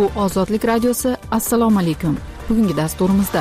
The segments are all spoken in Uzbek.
Bu Ozodlik radiosi. Assalomu alaykum. Bugungi dasturimizda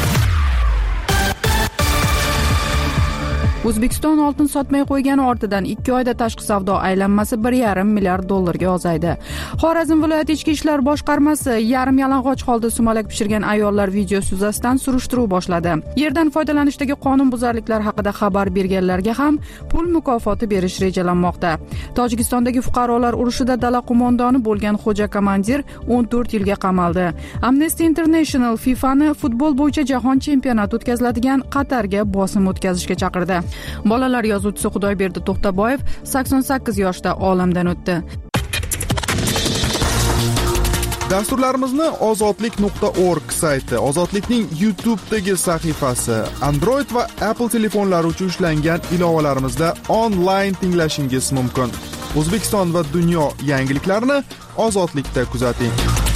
O'zbekiston oltin sotmay qo'ygani ortidan 2 oyda tashqi savdo aylanmasi 1,5 milliard dollarga ozaydi. Xorazm viloyat ichki ishlar boshqarmasi yarim yalang'och holda sumalak pishirgan ayollar videosi yuzasidan surishtiruv boshladi. Yerdan foydalanishdagi qonunbuzarliklar haqida xabar berganlarga ham pul mukofoti berish rejalanmoqda. Tojikistondagi fuqarolar urushida dala qo'mondoni bo'lgan xo'ja komandir 14 yilga qamaldi. Amnesty International FIFAni futbol bo'yicha jahon chempionati o'tkaziladigan Qatarga bosim o'tkazishga chaqirdi. Bolalar yozuvchisi Xudoyberdi To'xtaboyev 88 yoshda olamdan o'tdi. Dasturlarimizni ozodlik.org sayti, Ozodlikning YouTube'dagi sahifasi, Android va Apple telefonlari uchun ishlangan ilovalarimizda onlayn tinglashingiz mumkin. O'zbekiston va dunyo yangiliklarini Ozodlikda kuzating.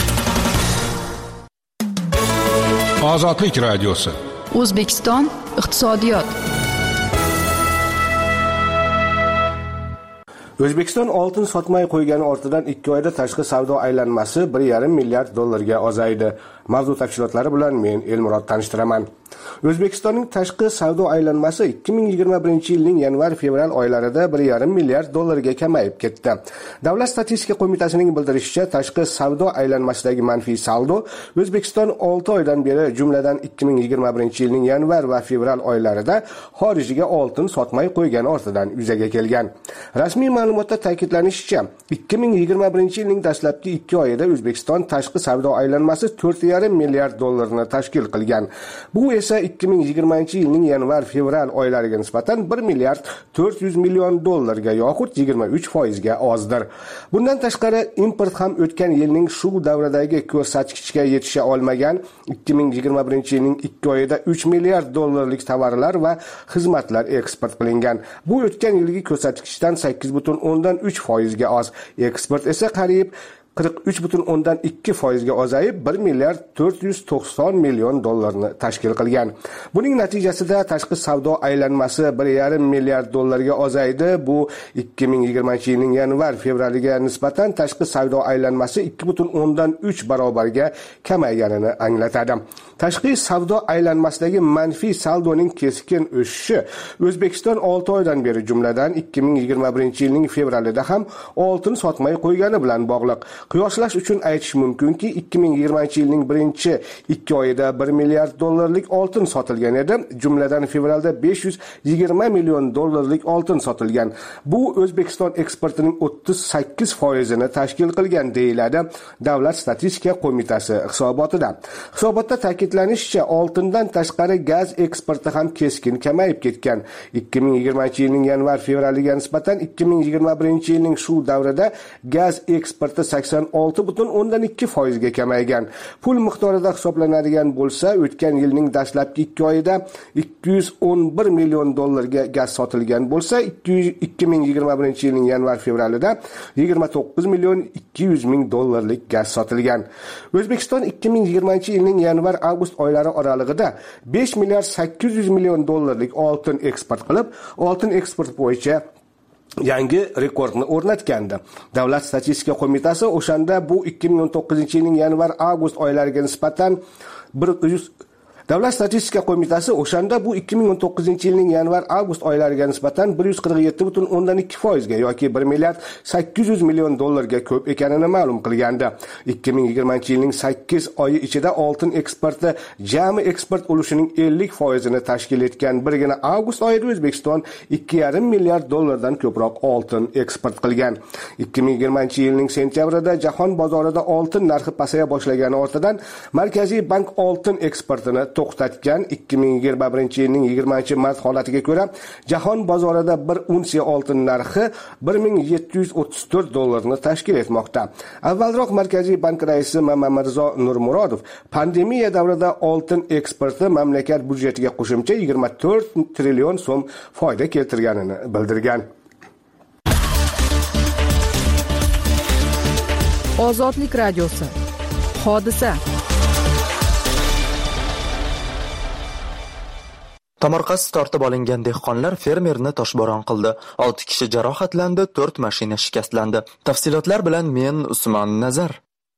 Ozodlik radiosi. O'zbekiston iqtisodiyot. O'zbekiston oltin sotmay qo'ygani ortidan 2 oyda tashqi savdo aylanmasi 1,5 milliard dollarga ozaydi. Mavzu tafsilotlari bilan men Elmurod tanishtiraman. O'zbekistonning tashqi savdo aylanmasi 2021-yilning yanvar-fevral oylarida 1,5 milliard dollarga kamayib ketdi. Davlat statistika qo'mitasining bildirishicha, tashqi savdo aylanmasidagi manfiy saldo O'zbekiston 6 oydan beri, jumladan 2021-yilning yanvar va fevral oylarida xorijga oltin sotmay qo'ygani ortidan yuzaga kelgan. Rasmiy ma'lumotda ta'kidlanishicha, 2021-yilning dastlabki 2 oyida O'zbekiston tashqi savdo aylanmasi 4,5 milliard dollarni tashkil qilgan. Bu esa 2020-yilning yanvar-fevral oylariga nisbatan 1 milliard 400 million dollarga yoxud 23% ga ozdir. Bundan tashqari, import ham o'tgan yilning shu davradagi ko'rsatkichga yetisha olmagan. 2021-yilning 2 oyida 3 milliard dollarlik tovarlar va xizmatlar eksport qilingan. Bu o'tgan yilgi ko'rsatkichdan 8,3% ga oz. Eksport esa qariyb 43,2% ga ozayib 1 milliard 490 million dollarni tashkil qilgan. Buning natijasida tashqi savdo aylanmasi 1,5 milliard dollarga ozaydi. Bu 2020-yilning yanvar-fevraliga nisbatan tashqi savdo aylanmasi 2,3 barobarga kamayganini anglatadi. Tashqi savdo aylanmasidagi manfiy saldoning keskin o'sishi O'zbekiston 6 oydan beri, jumladan 2021-yilning fevralida ham oltin sotmay qo'ygani bilan bog'liq. Qiyoslash uchun aytish mumkinki, 2020-yilning birinchi 2 oyida 1 milliard dollarlik oltin sotilgan edi, jumladan fevralda 520 million dollarlik oltin sotilgan. Bu O'zbekiston eksportining 38%ni tashkil qilgan, deyiladi Davlat statistika qo'mitasi hisobotida. Hisobotda ta'kidlanishicha, oltindan tashqari gaz eksporti ham keskin kamayib ketgan. 2020-yilning yanvar-fevraliga nisbatan 2021-yilning shu davrida gaz eksporti 86,2% ga kamaygan. Pul miqdorida hisoblanadigan bo'lsa, o'tgan yilning dastlabki 2 oyida 211 million dollarga gaz sotilgan bo'lsa, 2021-yilning yanvar-fevralida 29 million 200 ming dollarlik gaz sotilgan. O'zbekiston 2020-yilning yanvar-avgust oylari oralig'ida 5 milliard 800 million dollarlik oltin eksport qilib, oltin eksport bo'yicha yangi rekordni o'rnatgandi. Davlat statistika qo'mitasi o'shanda bu 2019-yilning yanvar-avgust oylariga nisbatan Davlat statistika qo'mitasi o'shanda bu 2019-yilning yanvar-avgust oylariga nisbatan 147,2% ga yoki 1 milliard 800 million dollarga ko'p ekanini ma'lum qilgandi. 2020-yilning 8 oyi ichida oltin eksporti jami eksport ulushining 50%ni tashkil etgan. Birgina avgust oyida O'zbekiston 2,5 milliard dollardan ko'proq oltin eksport qilgan. 2020-yilning sentyabrida jahon bozorida oltin narxi pasaya boshlagani ortidan Markaziy bank oltin eksportini to'xtatgan. 2021-yilning 20-mart holatiga ko'ra jahon bozorida 1 unsiya oltin narxi 1734 dollarni tashkil etmoqda. Avvalroq Markaziy bank raisi Mamamirzo Nurmurodov pandemiya davrida oltin eksporti mamlakat byudjetiga qo'shimcha 24 trillion so'm foyda keltirganini bildirgan. Ozodlik radiosi. Hodisa. Tomorqasi tortib olingan dehqonlar fermerni toshbo'ron qildi. 6 kishi jarohatlandi, 4 mashina shikastlandi. Tafsilotlar bilan men Usmon Nazar.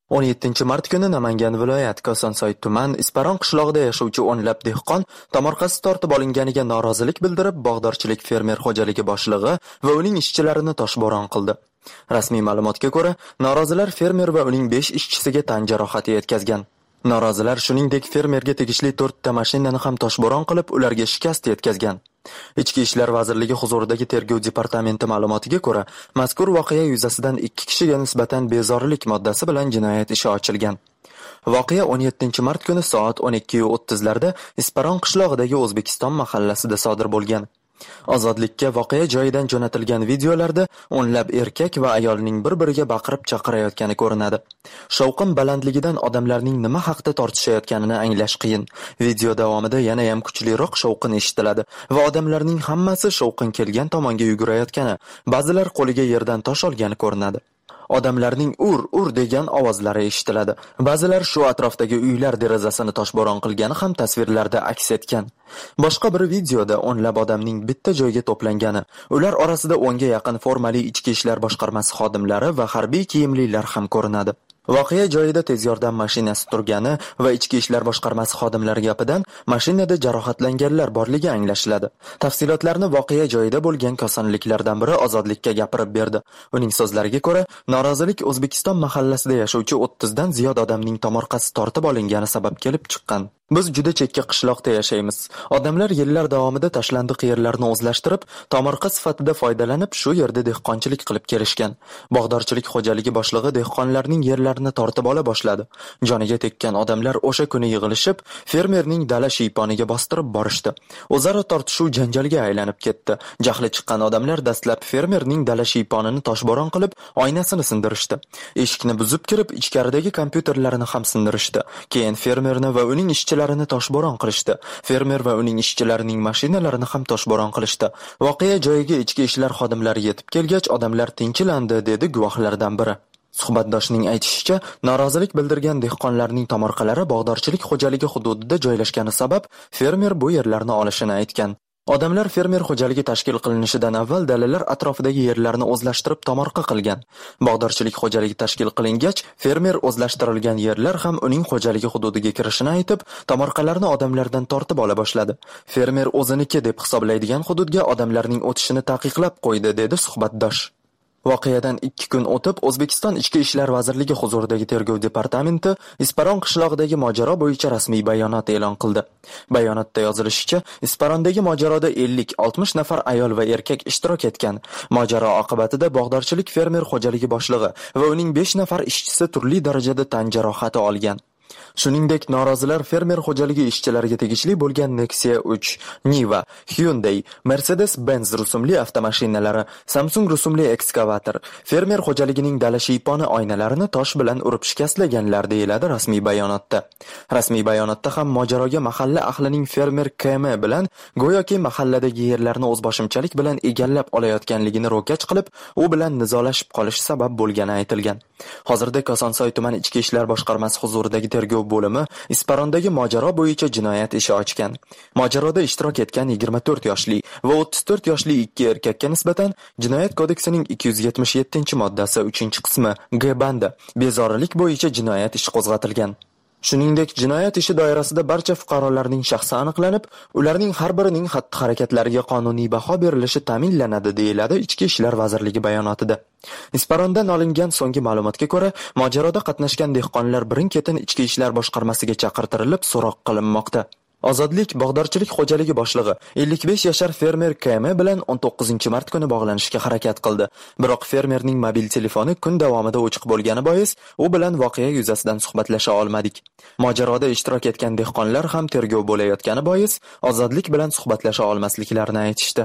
17-mart kuni Namangan viloyat Kosonsoy tuman Isparon qishlog'ida yashovchi o'nlab dehqon tomorqasi tortib olinganiga norozilik bildirib, bog'dorchilik fermer xo'jaligi boshlig'i va uning ishchilarini toshbo'ron qildi. Rasmiy ma'lumotga ko'ra, norozilar fermer va uning 5 ishchisiga tan jarohati yetkazgan. Norozilar shuningdek fermerga tegishli 4 ta mashinani ham toshbo'ron qilib, ularga shikast yetkazgan. Ichki ishlar vazirligi huzuridagi tergov departamenti ma'lumotiga ko'ra, mazkur voqea yuzasidan 2 kishiga nisbatan bezorilik moddasi bilan jinoyat ishi ochilgan. Voqea 17-mart kuni soat 12:30 larda Isparon qishlog'idagi O'zbekiston mahallasida sodir bo'lgan. Ozodlikka voqea joyidan jo'natilgan videolarda o'nlab erkak va ayolning bir-biriga baqirib chaqirayotgani ko'rinadi. Shovqin balandligidan odamlarning nima haqda tortishayotganini anglash qiyin. Video davomida yana ham kuchliroq shovqin eshitiladi va odamlarning hammasi shovqin kelgan tomonga yugurayotgani, ba'zilar qo'liga yerdan tosh olgani ko'rinadi. Odamlarning ur degan ovozlari eshitiladi. Ba'zilar shu atrofdagi uylar derazasini toshbo'ron qilgani ham tasvirlarda aks etgan. Boshqa bir videoda o'nlab odamning bitta joyga to'plangani, ular orasida 10 ga yaqin formali ichki ishlar boshqarmasi xodimlari va harbiy kiyimlilar ham ko'rinadi. Voqea joyida tez yordam mashinasi turgani va ichki ishlar boshqarmasi xodimlari gapidan mashinada jarohatlanganlar borligi anglashiladi. Tafsilotlarni voqea joyida bo'lgan kosonliklardan biri Ozodlikka gapirib berdi. Uning so'zlariga ko'ra, norozilik O'zbekiston mahallasida yashovchi 30 dan ziyod odamning tomorqasi tortib olingani sabab kelib chiqqan. Biz juda chekka qishloqda yashaymiz. Odamlar yillar davomida tashlandiq yerlarni o'zlashtirib, tomorqa sifatida foydalanib, shu yerda dehqonchilik qilib kelishgan. Bog'dorchilik xo'jaligi boshlig'i dehqonlarning yerlarini tortib ola boshladi. Joniga tekkan odamlar o'sha kuni yig'ilishib, fermerning dala shiyponiga bostirib borishdi. O'zaro tortishuv janjalga aylanib ketdi. Jahli chiqqan odamlar dastlab fermerning dala shiyponini toshbo'ron qilib, oynasini sindirishdi. Eshikni buzib kirib, ichkaridagi kompyuterlarini ham sindirishdi. Keyin fermerni va uning ishchilarini toshbo'ron qilishdi. Fermer va uning ishchilarining mashinalarini ham toshbo'ron qilishdi. Voqea joyiga ichki ishlar xodimlari yetib kelgach, odamlar tinchilandi, dedi guvohlardan biri. Suhbatdoshning aytishicha, norozilik bildirgan dehqonlarning tomorqalari bog'dorchilik xo'jaligi hududida joylashgani sabab fermer bu yerlarni olishini aytgan. Odamlar fermer xo'jaligi tashkil qilinishidan avval dalalar atrofidagi yerlarni o'zlashtirib tomorqa qilgan. Bog'dorchilik xo'jaligi tashkil qilingach, fermer o'zlashtirilgan yerlar ham uning xo'jaligi hududiga kirishini aytib, tomorqalarni odamlardan tortib ola boshladi. Fermer o'ziniki deb hisoblaydigan hududga odamlarning o'tishini taqiqlab qo'ydi, dedi suhbatdosh. Voqeadan 2 kun o'tib, O'zbekiston Ichki ishlar vazirligi huzuridagi tergov departamenti Isparon qishlog'idagi mojaro bo'yicha rasmiy bayonot e'lon qildi. Bayonotda yozilishicha, Isparondagi mojaroda 50-60 nafar ayol va erkak ishtirok etgan. Mojaro oqibatida bog'dorchilik fermer xo'jaligi boshlig'i va uning 5 nafar ishchisi turli darajada tan jarohati olgan. Shuningdek, norozilar fermer xo'jaligi ishchilariga tegishli bo'lgan Nexia 3, Niva, Hyundai, Mercedes-Benz rusumli avtomashinalari, Samsung rusumli ekskavator, fermer xo'jaligining dala shiyponi oynalarini tosh bilan urib shikastlaganlar, deyiladi rasmiy bayonotda. Rasmiy bayonotda ham mojaroga mahalla ahlining fermer KM bilan go'yoki mahalladagi yerlarni o'zboshimchalik bilan egallab olayotganligini ro'kach qilib, u bilan nizolashib qolish sabab bo'lgani aytilgan. Hozirda Kosonsoy tuman ichki ishlar boshqarmasi huzuridagi tergov bo'limi Isparondagi mojaro bo'yicha jinoyat ishi ochgan. Mojaroda ishtirok etgan 24 yoshli va 34 yoshli 2 erkakka nisbatan Jinoyat kodeksining 277-moddasi 3-qismi G bandi bezorilik bo'yicha jinoyat ishi qo'zg'atilgan. Shuningdek, jinoyat ishi doirasida barcha fuqarolarning shaxsi aniqlanib, ularning har birining xatti-harakatlariga qonuniy baho berilishi ta'minlanadi, deyiladi Ichki ishlar vazirligi bayonotida. Isparondan olingan so'nggi ma'lumotga ko'ra, mojaroda qatnashgan dehqonlar birin-ketin Ichki ishlar boshqarmasiga chaqirtirilib, so'roq qilinmoqda. Ozodlik bog'dorchilik xo'jaligi boshlig'i 55 yashar fermer KM bilan 19-mart kuni bog'lanishga harakat qildi. Biroq fermerning mobil telefoni kun davomida o'chiq bo'lgani bois, u bilan voqea yuzasidan suhbatlasha olmadik. Mojaroda ishtirok etgan dehqonlar ham tergov bo'layotgani bois, Ozodlik bilan suhbatlasha olmasliklarini aytishdi.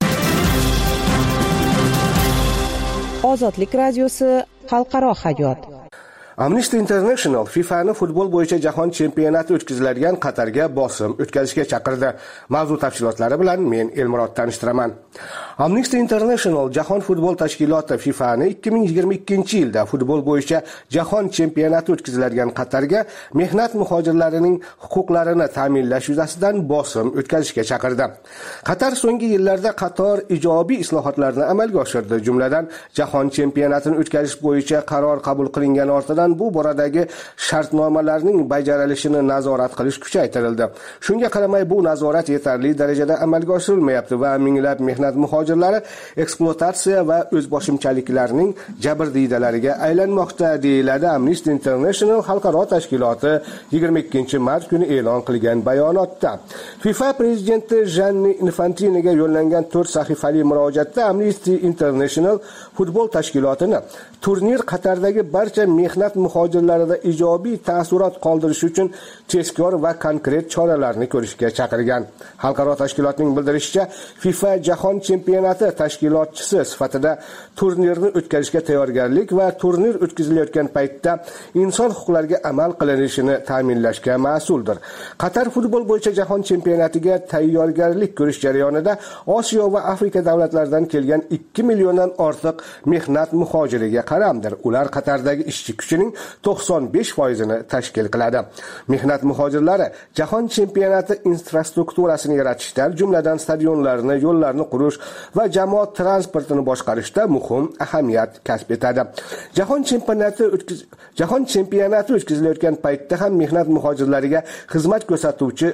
Ozodlik radiosi xalqaro hayot. Amnesty International FIFA'ni futbol bo'yicha jahon chempionati o'tkaziladigan Qatarga bosim o'tkazishga chaqirdi. Mavzu tafsilotlari bilan men Elmurod tanishtiraman. Amnesty International jahon futbol tashkiloti FIFA'ni 2022-yilda futbol bo'yicha jahon chempionati o'tkaziladigan Qatarga mehnat muhojirlarining huquqlarini ta'minlash yuzasidan bosim o'tkazishga chaqirdi. Qatar so'nggi yillarda qator ijobiy islohotlarni amalga oshirdi. Jumladan, jahon chempionatini o'tkazish bo'yicha qaror qabul qilingan ortidan tomonidan bu boradagi shartnomalarning bajarilishini nazorat qilish kuchaytirildi. Shunga qaramay bu nazorat yetarli darajada amalga oshirilmayapti va minglab mehnat muhojirlari ekspluatatsiya va o'zboshimchaliklarning jabrdiydalariga aylanmoqda, deyiladi Amnesty International xalqaro tashkiloti 22-mart kuni e'lon qilgan bayonotda. FIFA prezidenti Gianni Infantinoga yo'llangan 4 sahifali murojaatda Amnesty International futbol tashkilotini turnir Qatardagi barcha mehnat muhojirlarida ijobiy taassurot qoldirish uchun tezkor va konkret choralarni ko'rishga chaqirgan. Xalqaro tashkilotning bildirishicha, FIFA Jahon chempionati tashkilotchisi sifatida turnirni o'tkazishga tayyorgarlik va turnir o'tkazilayotgan paytda inson huquqlariga amal qilinishini ta'minlashga mas'uldir. Qatar futbol bo'yicha jahon chempionatiga tayyorgarlik ko'rish jarayonida Osiyo va Afrika davlatlaridan kelgan 2 milliondan ortiq mehnat muhojiriga qaramdir. Ular Qatardagi ishchi kuchining 95%ni tashkil qiladi. Mehnat muhojirlari jahon chempionati infrastrukturasini yaratishda, jumladan stadionlarni, yo'llarni qurish va jamoat transportini boshqarishda muhim ahamiyat kasb etadi. Jahon chempionati o'tkazilayotgan paytda ham mehnat muhojirlariga xizmat ko'rsatuvchi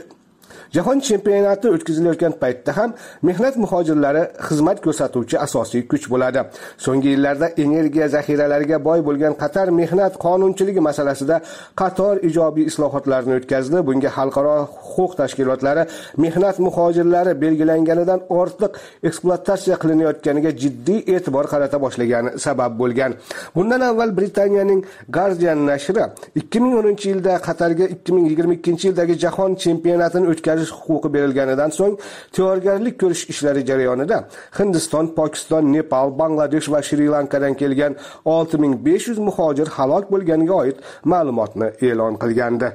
mehnat muhojirlari xizmat ko'rsatuvchi asosiy kuch bo'ladi. So'nggi yillarda energiya zaxiralariga boy bo'lgan Qatar mehnat qonunchiligi masalasida qator ijobiy islohotlarni o'tkazdi. Bunga xalqaro huquq tashkilotlari mehnat muhojirlari belgilanganidan ortiq ekspluatatsiya qilinayotganiga jiddiy e'tibor qarata boshlagani sabab bo'lgan. Bundan avval Britaniyaning Guardian nashri 2010-yilda Qatarga 2022-yildagi jahon chempionatini o'tkazish huquqi berilganidan so'ng tayyorgarlik ko'rish ishlari jarayonida Hindiston, Pokiston, Nepal, Bangladesh va Shri-Lankadan kelgan 6500 muhojir halok bo'lganiga oid ma'lumotni e'lon qilgandi.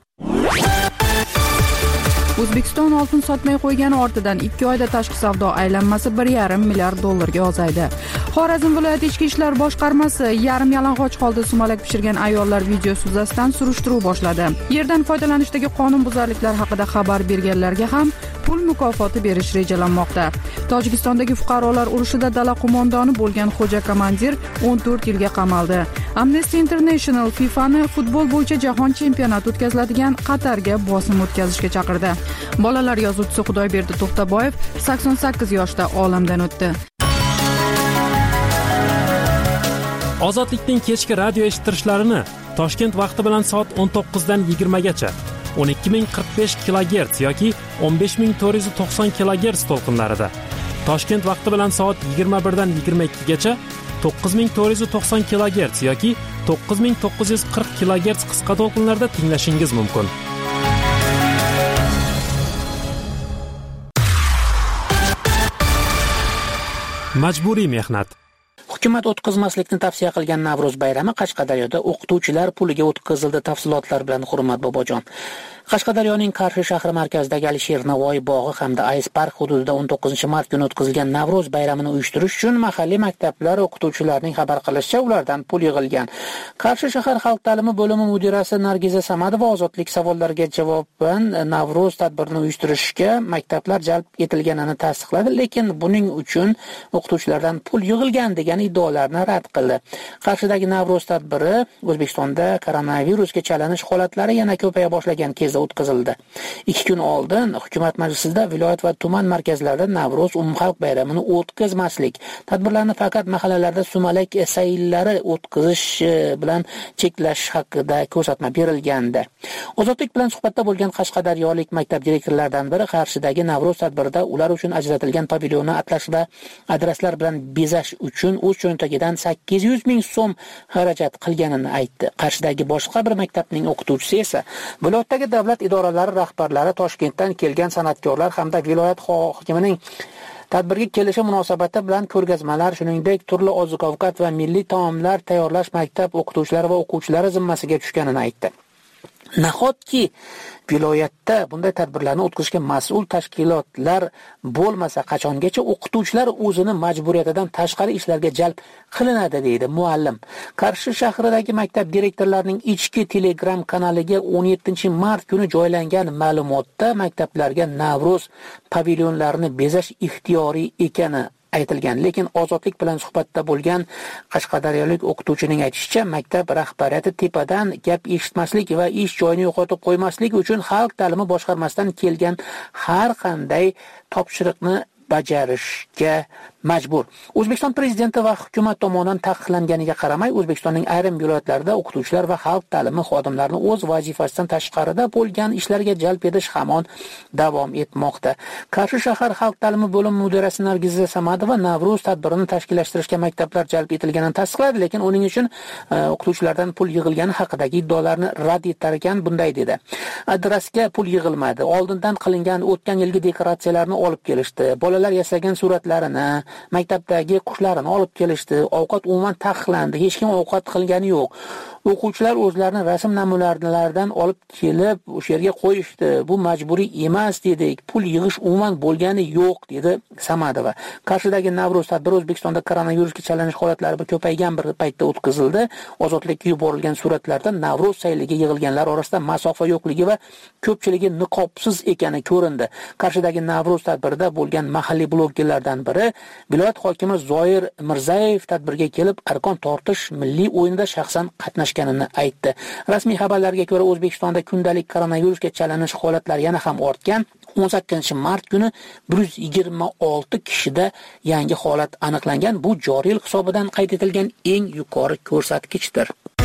O'zbekiston oltin sotmay qo'ygani ortidan 2 oyda tashqi savdo aylanmasi 1,5 milliard dollarga ozaydi. Xorazm viloyat ichki ishlar boshqarmasi yarim yalang'och holda sumalak pishirgan ayollar videosi yuzasidan surishtiruv boshladi. Yerdan foydalanishdagi qonunbuzarliklar haqida xabar berganlarga ham pul mukofoti berish rejalanmoqda. Tojikistondagi fuqarolar urushida dala qo'mondoni bo'lgan xo'ja komandir 14 yilga qamaldi. Amnesty International FIFAni futbol bo'yicha jahon chempionati o'tkaziladigan Qatarga bosim o'tkazishga chaqirdi. Bolalar yozuvchisi Xudoyberdi To'xtaboyev 88 yoshda olamdan o'tdi. Ozodlikning kechki radio eshittirishlarini Toshkent vaqti bilan soat 19 dan 20 gacha 12045 kHz yoki 15490 kHz to'lqinlarida, Toshkent vaqti bilan soat 21 dan 22 gacha 9490 kHz yoki 9940 kHz qisqa to'lqinlarda tinglashingiz mumkin. Majburiy mehnat. Hukumat o'tkazmaslikni tavsiya qilgan Navro'z bayrami Qashqadaryoda o'qituvchilar puliga o'tkazildi. Tafsilotlar bilan Hurmat Bobojon. Qashqadaryoning Qarshi shahri markazidagi Alisher Navoiy bog'i hamda Ice Park hududida 19-mart kuni o'tkazilgan Navro'z bayramini uyushtirish uchun mahalliy maktablar o'qituvchilarining xabar qilishicha ulardan pul yig'ilgan. Qarshi shahar xalq ta'limi bo'limi mudirasi Nargiza Samadova ozodlik savollariga javoban Navro'z tadbirini uyushtirishga maktablar jalb etilganini tasdiqladi, lekin buning uchun o'qituvchilardan pul yig'ilgan degan iddaolarni rad qildi. Qarshidagi Navro'z tadbiri O'zbekistonda koronavirusga chalinish holatlari yana ko'paya boshlagan kezda o'tkazildi. 2 kun oldin hukumat majlisida viloyat va tuman markazlarida Navro'z umumxalq bayramini o'tkazmaslik, tadbirlarni faqat mahallalarda sumalak sayillari o'tkazish bilan cheklash haqida ko'rsatma berilgandi. Ozodlik bilan suhbatda bo'lgan qashqadaryolik maktab direktorlaridan biri Qarshidagi Navro'z tadbirida ular uchun ajratilgan pavilyonni atlas va adreslar bilan bezash uchun o'z cho'ntagidan 800 ming so'm xarajat qilganini aytdi. Qarshidagi boshqa bir maktabning o'qituvchisi esa viloyatdagi davlat idoralari rahbarlari, Toshkentdan kelgan san'atkorlar hamda viloyat hokimining tadbirga kelishi munosabati bilan ko'rgazmalar, shuningdek turli oziq-ovqat va milliy taomlar tayyorlash maktab o'qituvchilari va o'quvchilari zimmasiga tushganini aytdi. Nahotki viloyatda bunday tadbirlarni o'tkazishga mas'ul tashkilotlar bo'lmasa, qachongacha o'qituvchilar o'zini majburiyatidan tashqari ishlarga jalb qilinadi, deydi muallim. Qarshi shahridagi maktab direktorlarining ichki Telegram kanaliga 17-mart kuni joylangan ma'lumotda maktablarga Navro'z pavilyonlarini bezash ixtiyoriy ekani aytilgan. Lekin Ozodlik bilan suhbatda bo'lgan qashqadaryolik o'qituvchining aytishicha, maktab rahbariyati tepadan gap eshitmaslik va ish joyini yo'qotib qo'ymaslik uchun xalq ta'limi boshqarmasidan kelgan har qanday topshiriqni bajarishga majbur. O'zbekiston prezidenti va hukumat tomonidan taqiqlanganiga qaramay, O'zbekistonning ayrim viloyatlarida o'qituvchilar va xalq ta'limi xodimlarini o'z vazifasidan tashqarida bo'lgan ishlarga jalb etish hamon davom etmoqda. Qarshi shahar xalq ta'limi bo'limi mudirasi Nargiza Samadova Navruz tadbirini tashkillashtirishga maktablar jalb etilganini tasdiqladi, lekin uning uchun o'qituvchilardan pul yig'ilgani haqidagi iddaolarni rad etar ekan. Bunday dedi: adresga pul yig'ilmadi. Oldindan qilingan o'tgan yilgi dekoratsiyalarni olib kelishdi. Bolalar yasagan suratlarini, maktabdagi qushlarni olib kelishdi. Ovqat umuman taqiqlandi. Hech kim ovqat qilgani yo'q. O'quvchilar o'zlarining rasm namunalaridan olib kelib o'sha yerga qo'yishdi. Bu majburiy emas dedik. Pul yig'ish umuman bo'lgani yo'q, dedi Samadova. Qarshidagi Navruz tadbiri O'zbekistonda koronavirusga chalinish holatlari ko'paygan bir paytda o'tkazildi. Ozodlikka yuborilgan suratlarda Navruz sayliga yig'ilganlar orasida masofa yo'qligi va ko'pchiligi niqobsiz ekani ko'rindi. Qarshidagi Navruz tadbirida bo'lgan mahalliy blogerlardan biri viloyat hokimi Zoir Mirzayev tadbirga kelib arkon tortish milliy o'yinida shaxsan qatnashganini aytdi. Rasmiy xabarlarga ko'ra, O'zbekistonda kundalik koronavirusga chalinish holatlari yana ham ortgan. 18-mart kuni 126 kishida yangi holat aniqlangan. Bu joriy yil hisobidan qayd etilgan eng yuqori ko'rsatkichdir.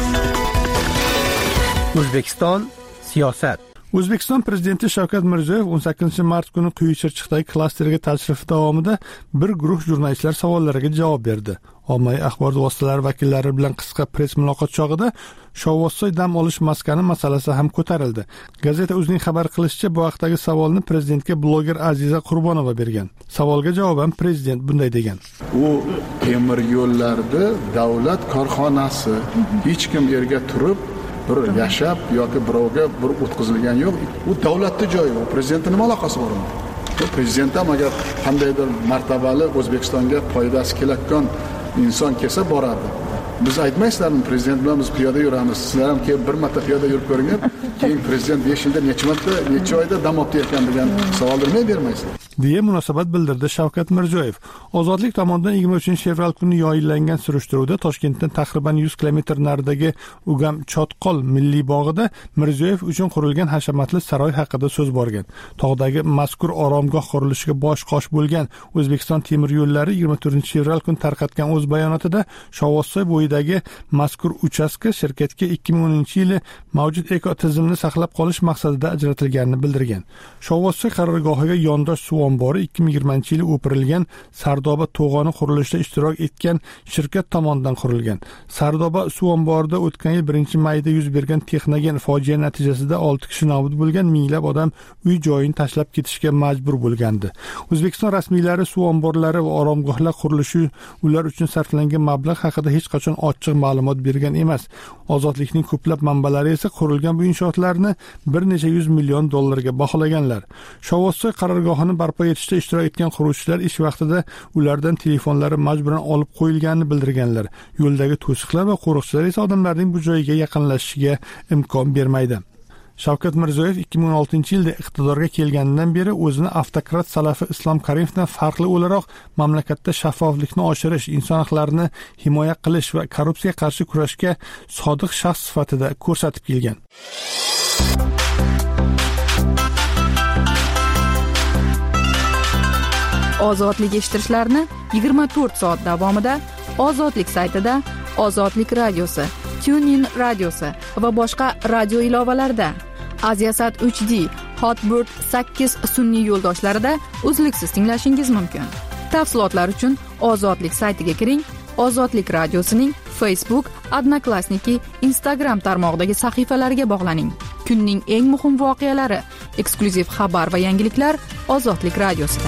O'zbekiston siyosat. O'zbekiston prezidenti Shavkat Mirziyoyev 18-mart kuni Quyi Chirchiqdagi klasterga tashrifi davomida bir guruh jurnalistlar savollariga javob berdi. Ommaviy axborot vositalari vakillari bilan qisqa press muloqot chog'ida Shovvozsoy dam olish maskani masalasi ham ko'tarildi. Gazeta o'zining xabar qilishicha, bu vaqtdagi savolni prezidentga bloger Aziza Qurbonova bergan. Savolga javoban prezident bunday degan: u temir yo'llarda davlat korxonasi, hech kim yerga turib bir yashab yoki birovga bir o'tkazilgan yo'q. U davlatning joyi, u prezidentning nima aloqasi bor unda? Prezident ham agar qandaydir martabali O'zbekistonga foydasi kelayotgan inson kelsa boradi. Biz aytmaysizlarmi, prezident bilan biz piyoda yuramiz. Sizlar ham kelib bir marta piyoda yurib ko'ringlar. Keyin prezident 5 yilda necha oyda dam olib ekan degan savolni nima bermaysizlar? deya munosabat bildirdi Shavkat Mirziyoyev. Ozodlik tomonidan 23-fevral kuni yoyillangan surishtiruvda Toshkentdan taqriban 100 km naridagi Ugam Chotqol milliy bog'ida Mirziyoyev uchun qurilgan hashamatli saroy haqida so'z borgan. Tog'dagi mazkur oromgoh qurilishiga bosh qosh bo'lgan O'zbekiston temir yo'llari 24-fevral kuni tarqatgan o'z bayonotida Shovvozsoy bo'yidagi mazkur uchastka shirkatga 2010-yili mavjud ekotizimni saqlab qolish maqsadida ajratilganini bildirgan. Shovvozsoy qarorgohiga yondosh suv ombori 2020-yili o'pirilgan Sardoba to'g'oni qurilishida ishtirok etgan shirkat tomonidan qurilgan. Sardoba suv omborida o'tgan yil 1-mayda yuz bergan texnogen fojia natijasida 6 kishi nobud bo'lgan, minglab odam uy joyini tashlab ketishga majbur bo'lgandi. O'zbekiston rasmiylari suv omborlari va oromgohlar qurilishi ular uchun sarflangan mablag' haqida hech qachon ochiq ma'lumot bergan emas. Ozodlikning ko'plab manbalari esa qurilgan bu inshootlarni bir necha $100 million baholaganlar. Shovvozsoy qarorgohini barpo etishda ishtirok etgan quruvchilar ish vaqtida ulardan telefonlari majburan olib qo'yilganini bildirganlar. Yo'ldagi to'siqlar va qo'riqchilar esa odamlarning bu joyga yaqinlashishiga imkon bermaydi. Shavkat Mirziyoyev 2016-yilda iqtidorga kelganidan beri o'zini avtokrat Salafi Islom Karimovdan farqli o'laroq mamlakatda shaffoflikni oshirish, inson haqlarini himoya qilish va korrupsiyaga qarshi kurashga sodiq shaxs sifatida ko'rsatib kelgan. Ozodlik eshittirishlarni 24 soat davomida Ozodlik saytida, Ozodlik radiosi, TuneIn radiosi va boshqa radio ilovalarida, Aziasat 3D, Hotbird 8 sun'iy yo'ldoshlarida uzluksiz tinglashingiz mumkin. Tafsilotlar uchun Ozodlik saytiga kiring. Ozodlik radiosining Facebook, Odnoklassniki, Instagram tarmog'idagi sahifalariga bog'laning. Kunning eng muhim voqealari, eksklyuziv xabar va yangiliklar Ozodlik radiosida.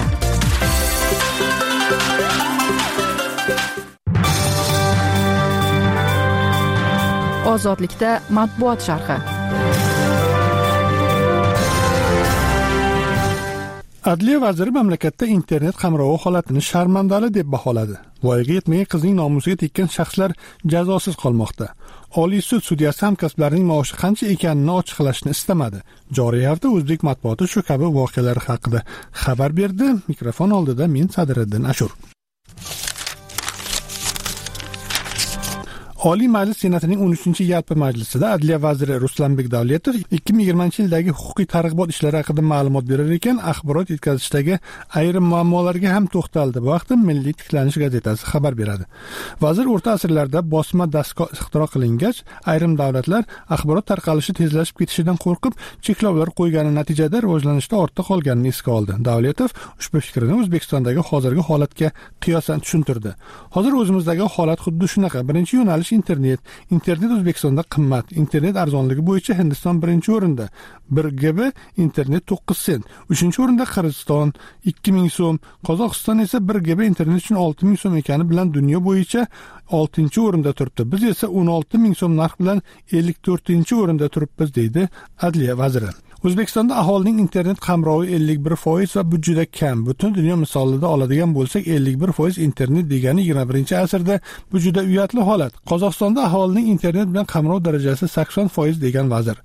Ozodlikda matbuot sharhi. Adliya vaziri mamlakatda internet qamrovi holatini sharmandali deb baholadi. Voyaga yetmagan qizning nomusiga tekkan shaxslar jazosiz qolmoqda. Oliy sud sudyasi hamkasblarining maoshi qancha ekanini ochiqlashni istamadi. Joriy hafta o'zbek matbuoti shu kabi voqealar haqida xabar berdi. Mikrofon oldida men Sadiriddin Ashur. Oliy Majlis Senatining 13-yalpi majlisida Adliya vaziri Ruslanbek Davletov 2020-yildagi huquqiy targ'ibot ishlari haqida ma'lumot berar ekan, axborot yetkazishdagi ayrim muammolarga ham to'xtaldi. Bu haqda Milliy tiklanish gazetasi xabar beradi. Vazir o'rta asrlarda bosma dastgah ixtiro qilingach, ayrim davlatlar axborot tarqalishi tezlashib ketishidan qo'rqib, cheklovlar qo'ygani natijada rivojlanishda ortda qolganini esga oldi. Davletov ushbu fikrini O'zbekistondagi hozirgi holatga qiyosan tushuntirdi. Hozir o'zimizdagi holat xuddi shunaqa. Birinchi yo'nalish internet. Internet O'zbekistonda qimmat. Internet arzonligi bo'yicha Hindiston 1-o'rinda. 1 GB internet 9 sent. 3-o'rinda Qirg'iziston 2000 so'm. Qozog'iston esa 1 GB internet uchun 6000 so'm ekani bilan dunyo bo'yicha 6-o'rinda turibdi. Biz esa 16000 so'm narx bilan 54-o'rinda turibmiz, deydi Adliya vaziri. O'zbekistonda aholining internet qamrovi 51% va bu juda kam. Butun dunyo misolida oladigan bo'lsak, 51% internet degani 21-asrda bu juda uyatli holat. Qozog'istonda aholining internet bilan qamrov darajasi 80% degan vazir.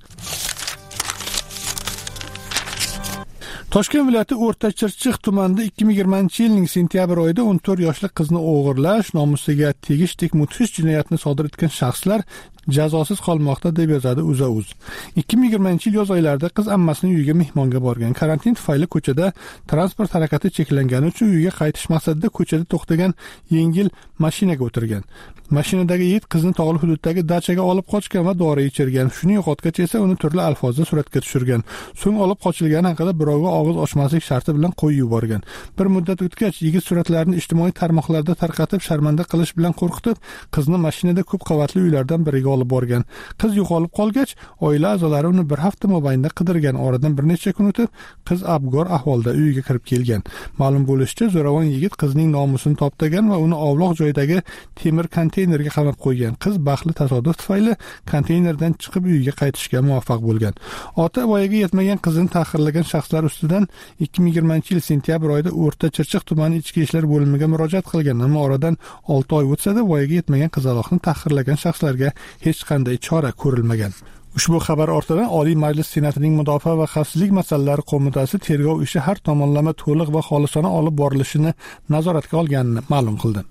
Toshkent viloyati O'rta Chirchiq tumanida 2020-yilning sentyabr oyida 14 yoshli qizni o'g'irlash, nomusiga tegishli mudhish jinoyatni sodir etgan shaxslar jazosiz qolmoqda, deb yozadi UzAuz. 2020-yil yoz oylarida qiz ammasining uyiga mehmonga borgan. Karantin tufayli ko'chada transport harakati cheklangani uchun uyiga qaytish maqsadida ko'chada to'xtagan yengil mashinaga o'tirgan. Mashinadagi yigit qizni tog'li hududdagi dachaga olib qochgan va dori ichirgan. Shuni yo'qotgach esa uni turli alfozda suratga tushirgan. So'ng olib qochilgani haqida birovga og'iz ochmaslik sharti bilan qo'yib yuborgan. Bir muddat o'tgach, yigit suratlarni ijtimoiy tarmoqlarda tarqatib, sharmanda qilish bilan qo'rqitib, qizni mashinada ko'p qavatli uylardan biriga olib borgan. Qiz yo'qolib qolgach, oila a'zolari uni bir hafta mobaynida qidirgan. Oradan bir necha kun o'tib, qiz abgor ahvolda uyiga kirib kelgan. Ma'lum bo'lishicha, zo'ravon yigit qizning nomusini toptagan va uni ovloq joydagi temir konteynerga qamab qo'ygan. Qiz baxtli tasodif tufayli konteynerdan chiqib uyiga qaytishga muvaffaq bo'lgan. Ota voyaga yetmagan qizini tahqirlagan shaxslar ustidan 2020-yil sentyabr oyida O'rta Chirchiq tumani ichki ishlar bo'limiga murojaat qilgan, ammo oradan 6 oy o'tsa-da voyaga yetmagan qizaloqni tahqirlagan shaxslarga hech qanday chora ko'rilmagan. Ushbu xabar ortidan Oliy Majlis Senatining Mudofaa va xavfsizlik masalalari qo'mitasi tergov ishi har tomonlama to'liq va xolisona olib borilishini nazoratga olganini ma'lum qildi.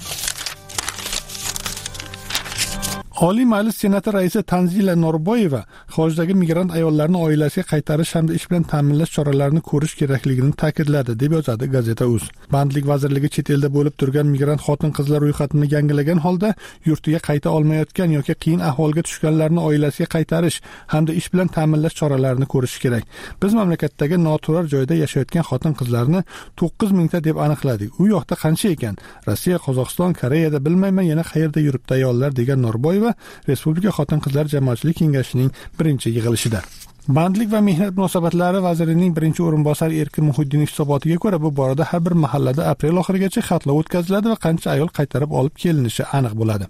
Oliy Majlis Senati raisi Tanzila Norboyeva xorijdagi migrant ayollarni oilasiga qaytarish hamda ish bilan ta'minlash choralarini ko'rish kerakligini ta'kidladi, deb yozadi gazeta.uz. Bandlik vazirligi chet elda bo'lib turgan migrant xotin-qizlar ro'yxatini yangilagan holda yurtiga qayta olmayotgan yoki qiyin ahvolga tushganlarni oilasiga qaytarish hamda ish bilan ta'minlash choralarini ko'rish kerak. Biz mamlakatdagi noturar joyda yashayotgan xotin-qizlarni 9000 ta deb aniqladik. U yoqda qancha ekan? Rossiya, Qozog'iston, Koreyada bilmayman yana qayerda yuribdi ayollar, degan Norboyeva Respublika xotin-qizlar jamoatchilik kengashining birinchi yig'ilishida. Bandlik va mehnat munosabatlari vazirining birinchi o'rinbosari Erkin Muhiddinov hisobotiga ko'ra, bu borada har bir mahallada aprel oxirigacha xatlov o'tkaziladi va qancha ayol qaytarib olib kelinishi aniq bo'ladi.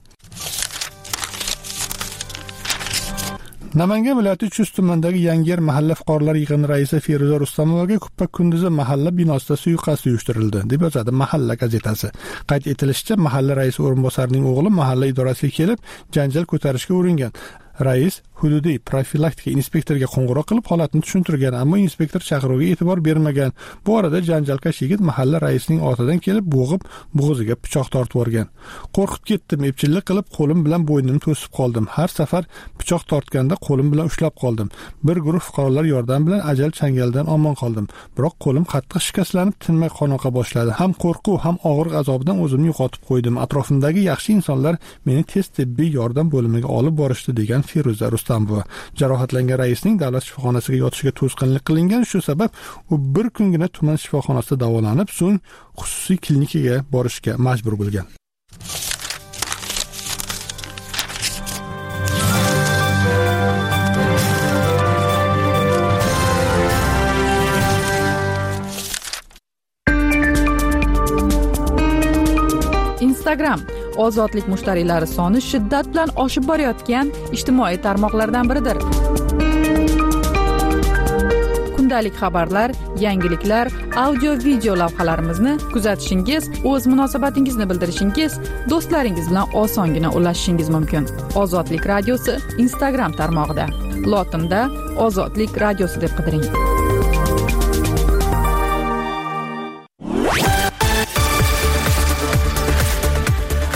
Namangan viloyati Chust tumanidagi Yangiyer mahalla fuqarolar yig'ini raisi Feruza Rustamovaga Kuppa kunduzi mahalla binosida suiqasd uyushtirildi, deb yozadi Mahalla gazetasi. Qayd etilishicha, mahalla raisi o'rinbosarining o'g'li mahalla idorasiga kelib, janjal ko'tarishga uringan. Rais hududiy profilaktika inspektoriga qo'ng'iroq qilib holatni tushuntirgan, ammo inspektor chaqiruviga e'tibor bermagan. Bu orada janjalkash yigit mahalla raisining ortidan kelib bo'g'ib, bo'g'ziga pichoq tortib o'rgan. Qo'rqib ketdim, epchillik qilib qo'lim bilan bo'ynimni to'sib qoldim. Har safar pichoq tortganda qo'lim bilan ushlab qoldim. Bir guruh fuqarolar yordam bilan ajal changalidan omon qoldim. Biroq qo'lim qattiq shikastlanib, tinmay qon oqa boshladi. Ham qo'rquv, ham og'riq azobidan o'zimni yo'qotib qo'ydim. Atrofimdagi yaxshi insonlar meni tez tibbiy yordam bo'limiga olib borishdi, degan Feruza Rustamova. Jarohatlangan raisning davlat shifoxonasiga yotishiga to'sqinlik qilingan, shu sabab u bir kungina tuman shifoxonasida davolanib, so'ng xususiy klinikaga borishga majbur bo'lgan. Instagram ozodlik mushtariylari soni shiddat bilan oshib borayotgan ijtimoiy tarmoqlardan biridir. Kundalik xabarlar, yangiliklar, audio-video lavhalarimizni kuzatishingiz, o'z munosabatingizni bildirishingiz, do'stlaringiz bilan osongina ulashishingiz mumkin. Ozodlik radiosi Instagram tarmog'ida. Lotinda Ozodlik radiosi deb qidiring.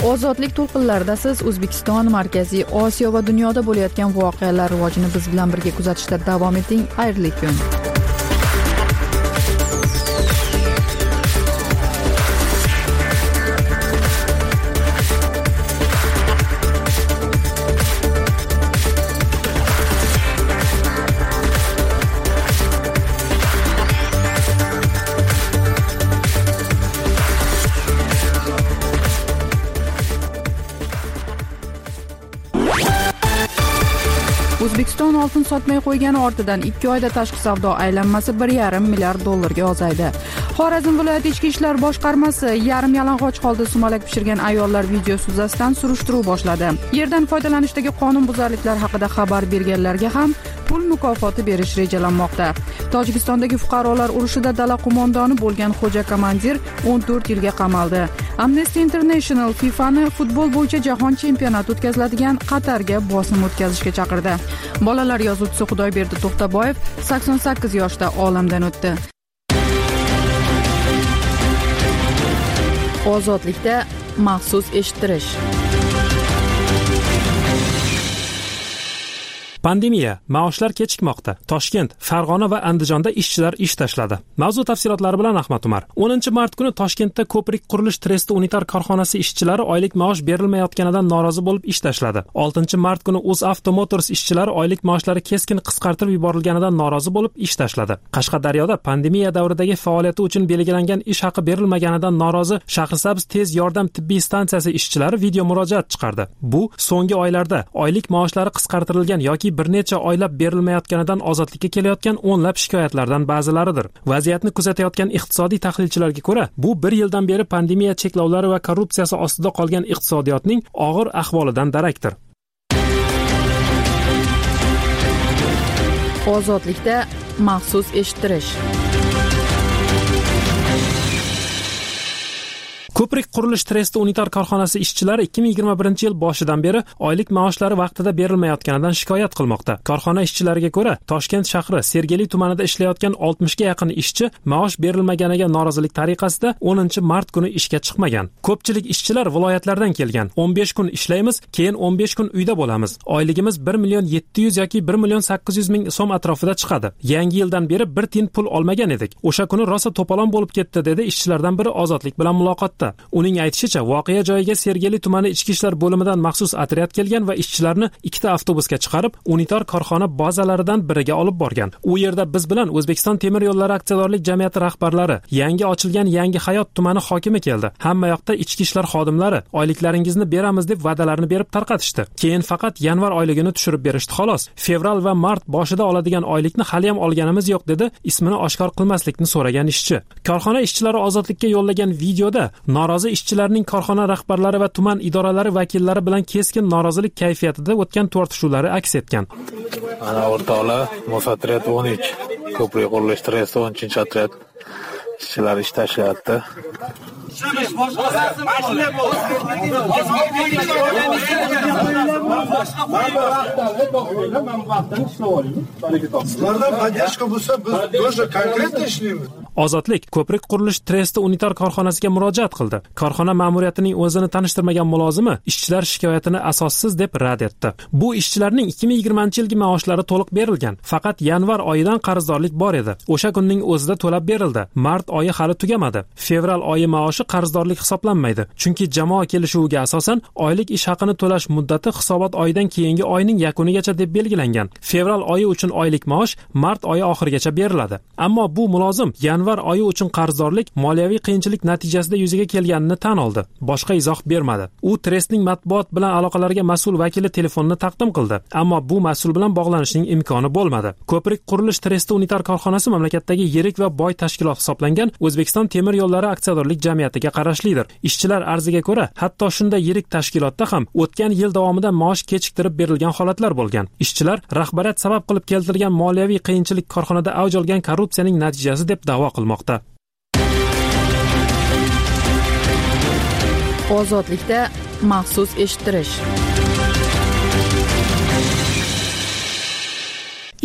Ozodlik to'lqinlarida siz O'zbekiston, Markaziy Osiyo va dunyoda bo'layotgan voqealar rivojini biz bilan birga kuzatishda davom eting. Xayrli kun. O'zbekiston oltin sotmay qo'ygani ortidan 2 oyda tashqi savdo aylanmasi 1,5 milliard dollarga ozaydi. Xorazm viloyati ichki ishlar boshqarmasi yarim yalang'och holda sumalak pishirgan ayollar videosi yuzasidan surishtiruv boshladi. Yerdan foydalanishdagi qonunbuzarliklar haqida xabar berganlarga ham pul mukofoti berish rejalanmoqda. Tojikistondagi fuqarolar urushida dala qo'mondoni bo'lgan xo'ja komandir 14 yilga qamaldi. Amnesty International FIFAni futbol bo'yicha jahon chempionati o'tkaziladigan Qatarga bosim o'tkazishga chaqirdi. Bolalar yozuvchisi Xudoyberdi To'xtaboyev 88 yoshda olamdan o'tdi. Ozodlikda maxsus eshittirish. Pandemiya, maoshlar kechikmoqda. Toshkent, Farg'ona va Andijonda ishchilar ish tashladi. Mavzu tafsilotlari bilan Ahmad Umar. 10-mart kuni Toshkentda Ko'prik qurilish tresti unitar korxonasi ishchilari oylik maosh berilmayotganidan norozi bo'lib ish tashladi. 6-mart kuni UzAuto Motors ishchilari oylik maoshlari keskin qisqartirib yuborilganidan norozi bo'lib ish tashladi. Qashqadaryoda pandemiya davridagi faoliyati uchun belgilangan ish haqi berilmaganidan norozi Shahrisabz tez yordam tibbiy stansiyasi ishchilari video murojaat chiqardi. Bu so'nggi oylarda oylik maoshlari qisqartirilgan yoki bir necha oylab berilmayotganidan ozodlikka kelayotgan o'nlab shikoyatlardan ba'zilaridir. Vaziyatni kuzatayotgan iqtisodiy tahlilchilarga ko'ra, bu 1 yildan beri pandemiya cheklovlari va korrupsiyasi ostida qolgan iqtisodiyotning og'ir ahvolidan darakdir. Ozodlikda maxsus eshittirish. Ko'prik qurilish tresti unitar korxonasi ishchilari 2021-yil boshidan beri oylik maoshlari vaqtida berilmayotganidan shikoyat qilmoqda. Korxona ishchilariga ko'ra, Toshkent shahri Sergeli tumanida ishlayotgan 60 ga yaqin ishchi maosh berilmaganiga norozilik tariqasida 10-mart kuni ishga chiqmagan. Ko'pchilik ishchilar viloyatlardan kelgan. 15 kun ishlaymiz, keyin 15 kun uyda bo'lamiz. Oyligimiz 1 million 700 yoki 1 million 800 ming so'm atrofida chiqadi. Yangi yildan beri bir tiyin pul olmagan edik. O'sha kuni rosa to'polon bo'lib ketdi, dedi ishchilardan biri Ozodlik bilan muloqotda. Uning aytishicha, voqea joyiga Sergeli tumani ichki ishlar bo'limidan maxsus otryad kelgan va ishchilarni 2 avtobusga chiqarib, unitar korxona bazalaridan biriga olib borgan. U yerda biz bilan O'zbekiston temir yo'llari aksiyadorlik jamiyati rahbarlari, yangi ochilgan Yangi Hayot tumani hokimi keldi. Hamma yoqda ichki ishlar xodimlari oyliklaringizni beramiz deb va'dalarni berib tarqatishdi. Keyin faqat yanvar oyligini tushirib berishdi xolos. Fevral va mart boshida oladigan oylikni hali ham olganimiz yo'q, dedi ismini oshkor qilmaslikni so'ragan ishchi. Korxona ishchilari Ozodlikka yo'llagan videoda norozi ishchilarning korxona rahbarlari va tuman idoralari vakillari bilan keskin norozilik kayfiyatida o'tgan tortishuvlari aks etgan. Ana o'rtoqlar, Mosotret 13, Ko'prik qurilish tresti 10-otryad ishchilar ish tashlayapti. Ozodlik Ko'prik qurilish tresti unitar korxonasiga murojaat qildi. Korxona ma'muriyatining o'zini tanishtirmagan mulozimi ishchilar shikoyatini asossiz deb rad etdi. Bu ishchilarning 2020-yilgi maoshlari to'liq berilgan. Faqat yanvar oyidan qarzdorlik bor edi. O'sha kunning o'zida to'lab berildi. Mart oyi hali tugamadi. Fevral oyi maoshi qarzdorlik hisoblanmaydi. Chunki jamoa kelishuviga asosan oylik ish haqini to'lash muddati hisobot oyidan keyingi oyning yakunigacha deb belgilangan. Fevral oyi uchun oylik maosh mart oyi oxirigacha beriladi. Ammo bu mulozim yanvar oyi uchun qarzdorlik moliyaviy qiyinchilik natijasida yuzaga kelganini tan oldi. Boshqa izoh bermadi. U trestning matbuot bilan aloqalarga mas'ul vakili telefonini taqdim qildi. Ammo bu mas'ul bilan bog'lanishning imkoni bo'lmadi. Ko'prik qurilish tresti unitar korxonasi mamlakatdagi yirik va boy tashkilot hisoblangan O'zbekiston temir yo'llari aksiyadorlik jamiyatiga qarashlidir. Ishchilar arziga ko'ra, hatto shunday yirik tashkilotda ham o'tgan yil davomida maosh kechiktirib berilgan holatlar bo'lgan. Ishchilar rahbariyat sabab qilib keltirgan moliyaviy qiyinchilik korxonada avj olgan korrupsiyaning natijasi deb da'vo qilmoqda. Ozodlikda maxsus eshittirish.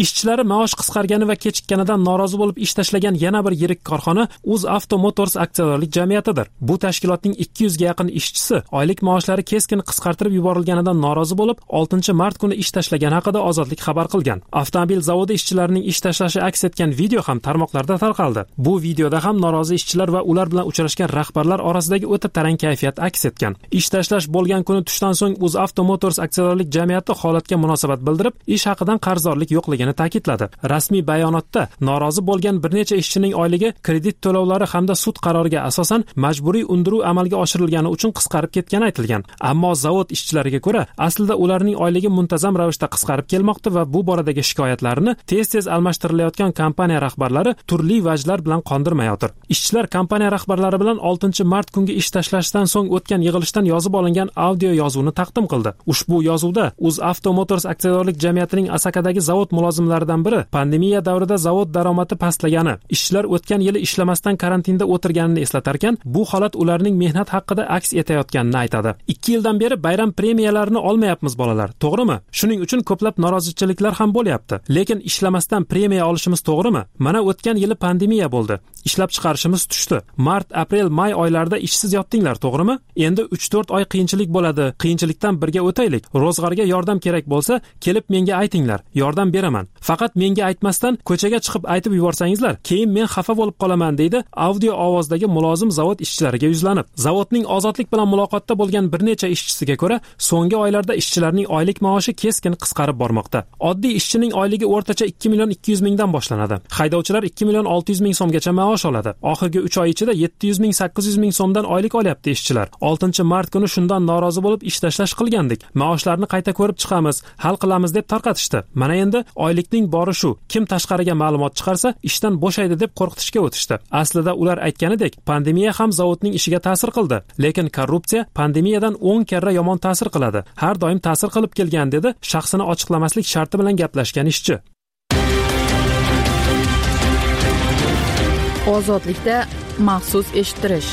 Ishchilari maosh qisqargani va kechikkanidan norozi bo'lib ish tashlagan yana bir yirik korxona UzAuto Motors aksiyadorlik jamiyatidir. Bu tashkilotning 200 ga yaqin ishchisi oylik maoshlari keskin qisqartirib yuborilganidan norozi bo'lib, 6-mart kuni ish tashlagan haqida Ozodlik xabar qilgan. Avtomobil zavodi ishchilarining ish tashlashi aks etgan video ham tarmoqlarda tarqaldi. Bu videoda ham norozi ishchilar va ular bilan uchrashgan rahbarlar orasidagi o'ta tarang kayfiyat aks etgan. Ish tashlash bo'lgan kuni tushdan so'ng UzAuto Motors aksiyadorlik jamiyati holatga munosabat bildirib, ish haqidan qarzdorlik yo'qligini ta'kidladi. Rasmiy bayonotda norozi bo'lgan bir necha ishchining oyligi kredit to'lovlari hamda sud qaroriga asosan majburiy undiruv amalga oshirilgani uchun qisqarib ketgani aytilgan. Ammo zavod ishchilariga ko'ra, aslida ularning oyligi muntazam ravishda qisqarib kelmoqda va bu boradagi shikoyatlarini tez-tez almashtirilayotgan kompaniya rahbarlari turli vajlar bilan qondirmayotir. Ishchilar kompaniya rahbarlari bilan 6-mart kungi ish tashlashdan so'ng o'tgan yig'ilishdan yozib olingan audio yozuvni taqdim qildi. Ushbu yozuvda UzAuto Motors aksiyadorlik jamiyatining Asakadagi zavod mulozimlaridan biri pandemiya davrida zavod daromadi pastlagani, ishchilar o'tgan yili ishlamasdan karantinda o'tirganini eslatar ekan, bu holat ularning mehnat haqida aks etayotganini aytadi. 2 yildan beri bayram premiyalarini olmayapmiz bolalar, to'g'rimi? Shuning uchun ko'plab norozichiliklar ham bo'lyapti. Lekin ishlamasdan premiya olishimiz to'g'rimi? Mana o'tgan yili pandemiya bo'ldi. Ishlab chiqarishimiz tushdi. Mart, aprel, may oylarida ishsiz yotdinglar, to'g'rimi? Endi 3-4 oy qiyinchilik bo'ladi. Qiyinchilikdan birga o'taylik. Ro'zg'orga yordam kerak bo'lsa, kelib menga aytinglar. Yordam beraman. Faqat menga aytmasdan ko'chaga chiqib aytib yuborsangizlar, keyin men xafa bo'lib qolaman, deydi audio ovozdagi mulozim zavod ishchilariga yuzlanib. Zavodning Ozodlik bilan muloqotda bo'lgan bir necha ishchisiga ko'ra, so'nggi oylarda ishchilarning oylik maoshi keskin qisqarib bormoqda. Oddiy ishchining oyligi o'rtacha 2.200.000 dan boshlanadi. Haydovchilar 2.600.000 so'mgacha maosh oladi. Oxirgi 3 oy ichida 700.000-800.000 so'mdan oylik olyapti ishchilar. 6-mart kuni shundan norozi bo'lib ish tashlash qilgandik. Maoshlarni qayta ko'rib chiqamiz, hal qilamiz deb tarqatishdi. Mana endi oylikning bori shu. Kim tashqariga ma'lumot chiqarsa, ishdan bo'shaydi deb qo'rqitishga o'tishdi. Aslida ular aytganidek, pandemiya ham zavodning ishiga ta'sir qildi. Lekin korrupsiya pandemiyadan 10 karra yomon ta'sir qiladi. Har doim ta'sir qilib kelgan, dedi shaxsini ochiqlamaslik sharti bilan gaplashgan ishchi. Ozodlikda maxsus eshittirish.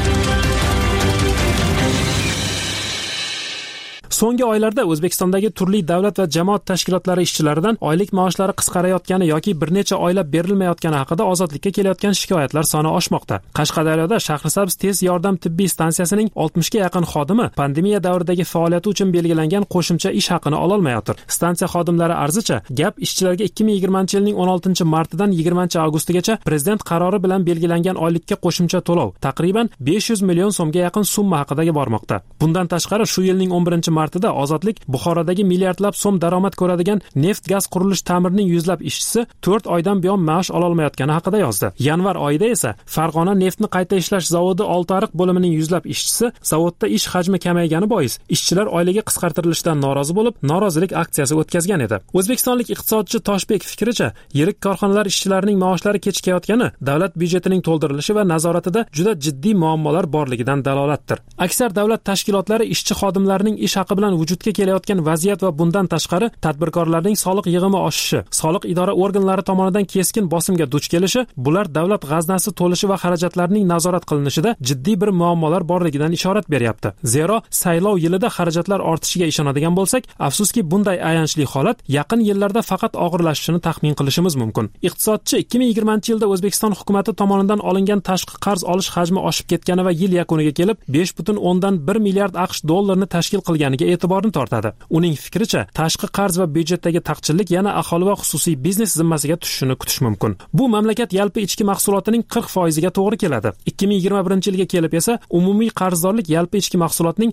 So'nggi oylarda O'zbekistondagi turli davlat va jamoat tashkilotlari ishchilaridan oylik maoshlari qisqarayotgani yoki bir necha oylab berilmayotgani haqida Ozodlikka kelayotgan shikoyatlar soni oshmoqda. Qashqadaryoda Shahrisabz tez yordam tibbiy stansiyasining 60 ga yaqin xodimi pandemiya davridagi faoliyati uchun belgilangan qo'shimcha ish haqini ola olmayotir. Stansiya xodimlari arzicha, gap ishchilarga 2020-yilning 16-martidan 20-avgustigacha prezident qarori bilan belgilangan oylikka qo'shimcha to'lov, taqriban 500 million so'mga yaqin summa haqida bormoqda. Bundan tashqari shu yilning 11-martida Ozodlik Buxorodagi milliardlab so'm daromad ko'radigan neft gaz qurilish ta'mirining yuzlab ishchisi 4 oydan buyon maosh ola olmayotgani haqida yozdi. Yanvar oyida esa Farg'ona neftni qayta ishlash zavodi Oltiariq bo'limining yuzlab ishchisi zavodda ish hajmi kamaygani bois ishchilar oyligi qisqartirilishidan norozi bo'lib, norozilik aksiyasi o'tkazgan edi. O'zbekistonlik iqtisodchi Toshbek fikricha, yirik korxonalar ishchilarining maoshlari kechikayotgani davlat byudjetining to'ldirilishi va nazoratida juda jiddiy muammolar borligidan dalolatdir. Aksar davlat tashkilotlari ishchi xodimlarining ish haqi bilan vujudga kelayotgan vaziyat va bundan tashqari tadbirkorlarning soliq yig'imi oshishi, soliq idora organlari tomonidan keskin bosimga duch kelishi, bular davlat g'aznasi to'lishi va xarajatlarining nazorat qilinishida jiddiy bir muammolar borligidan ishorat beryapti. Zero, saylov yilida xarajatlar ortishiga ishonadigan bo'lsak, afsuski bunday ayanchli holat yaqin yillarda faqat og'irlashishini taxmin qilishimiz mumkin. Iqtisodchi 2020-yilda O'zbekiston hukumati tomonidan olingan tashqi qarz olish hajmi oshib ketgani va yil yakuniga kelib 5.1 milliard AQSh dollarini tashkil qilganiga e'tiborni tortadi. Uning fikricha, tashqi qarz va byudjetdagi taqchillik yana aholi va xususiy biznes zimmasiga tushishini kutish mumkin. Bu mamlakat yalpi ichki mahsulotining 40% ga to'g'ri keladi. 2021-yilga kelib esa umumiy qarzdorlik yalpi ichki mahsulotining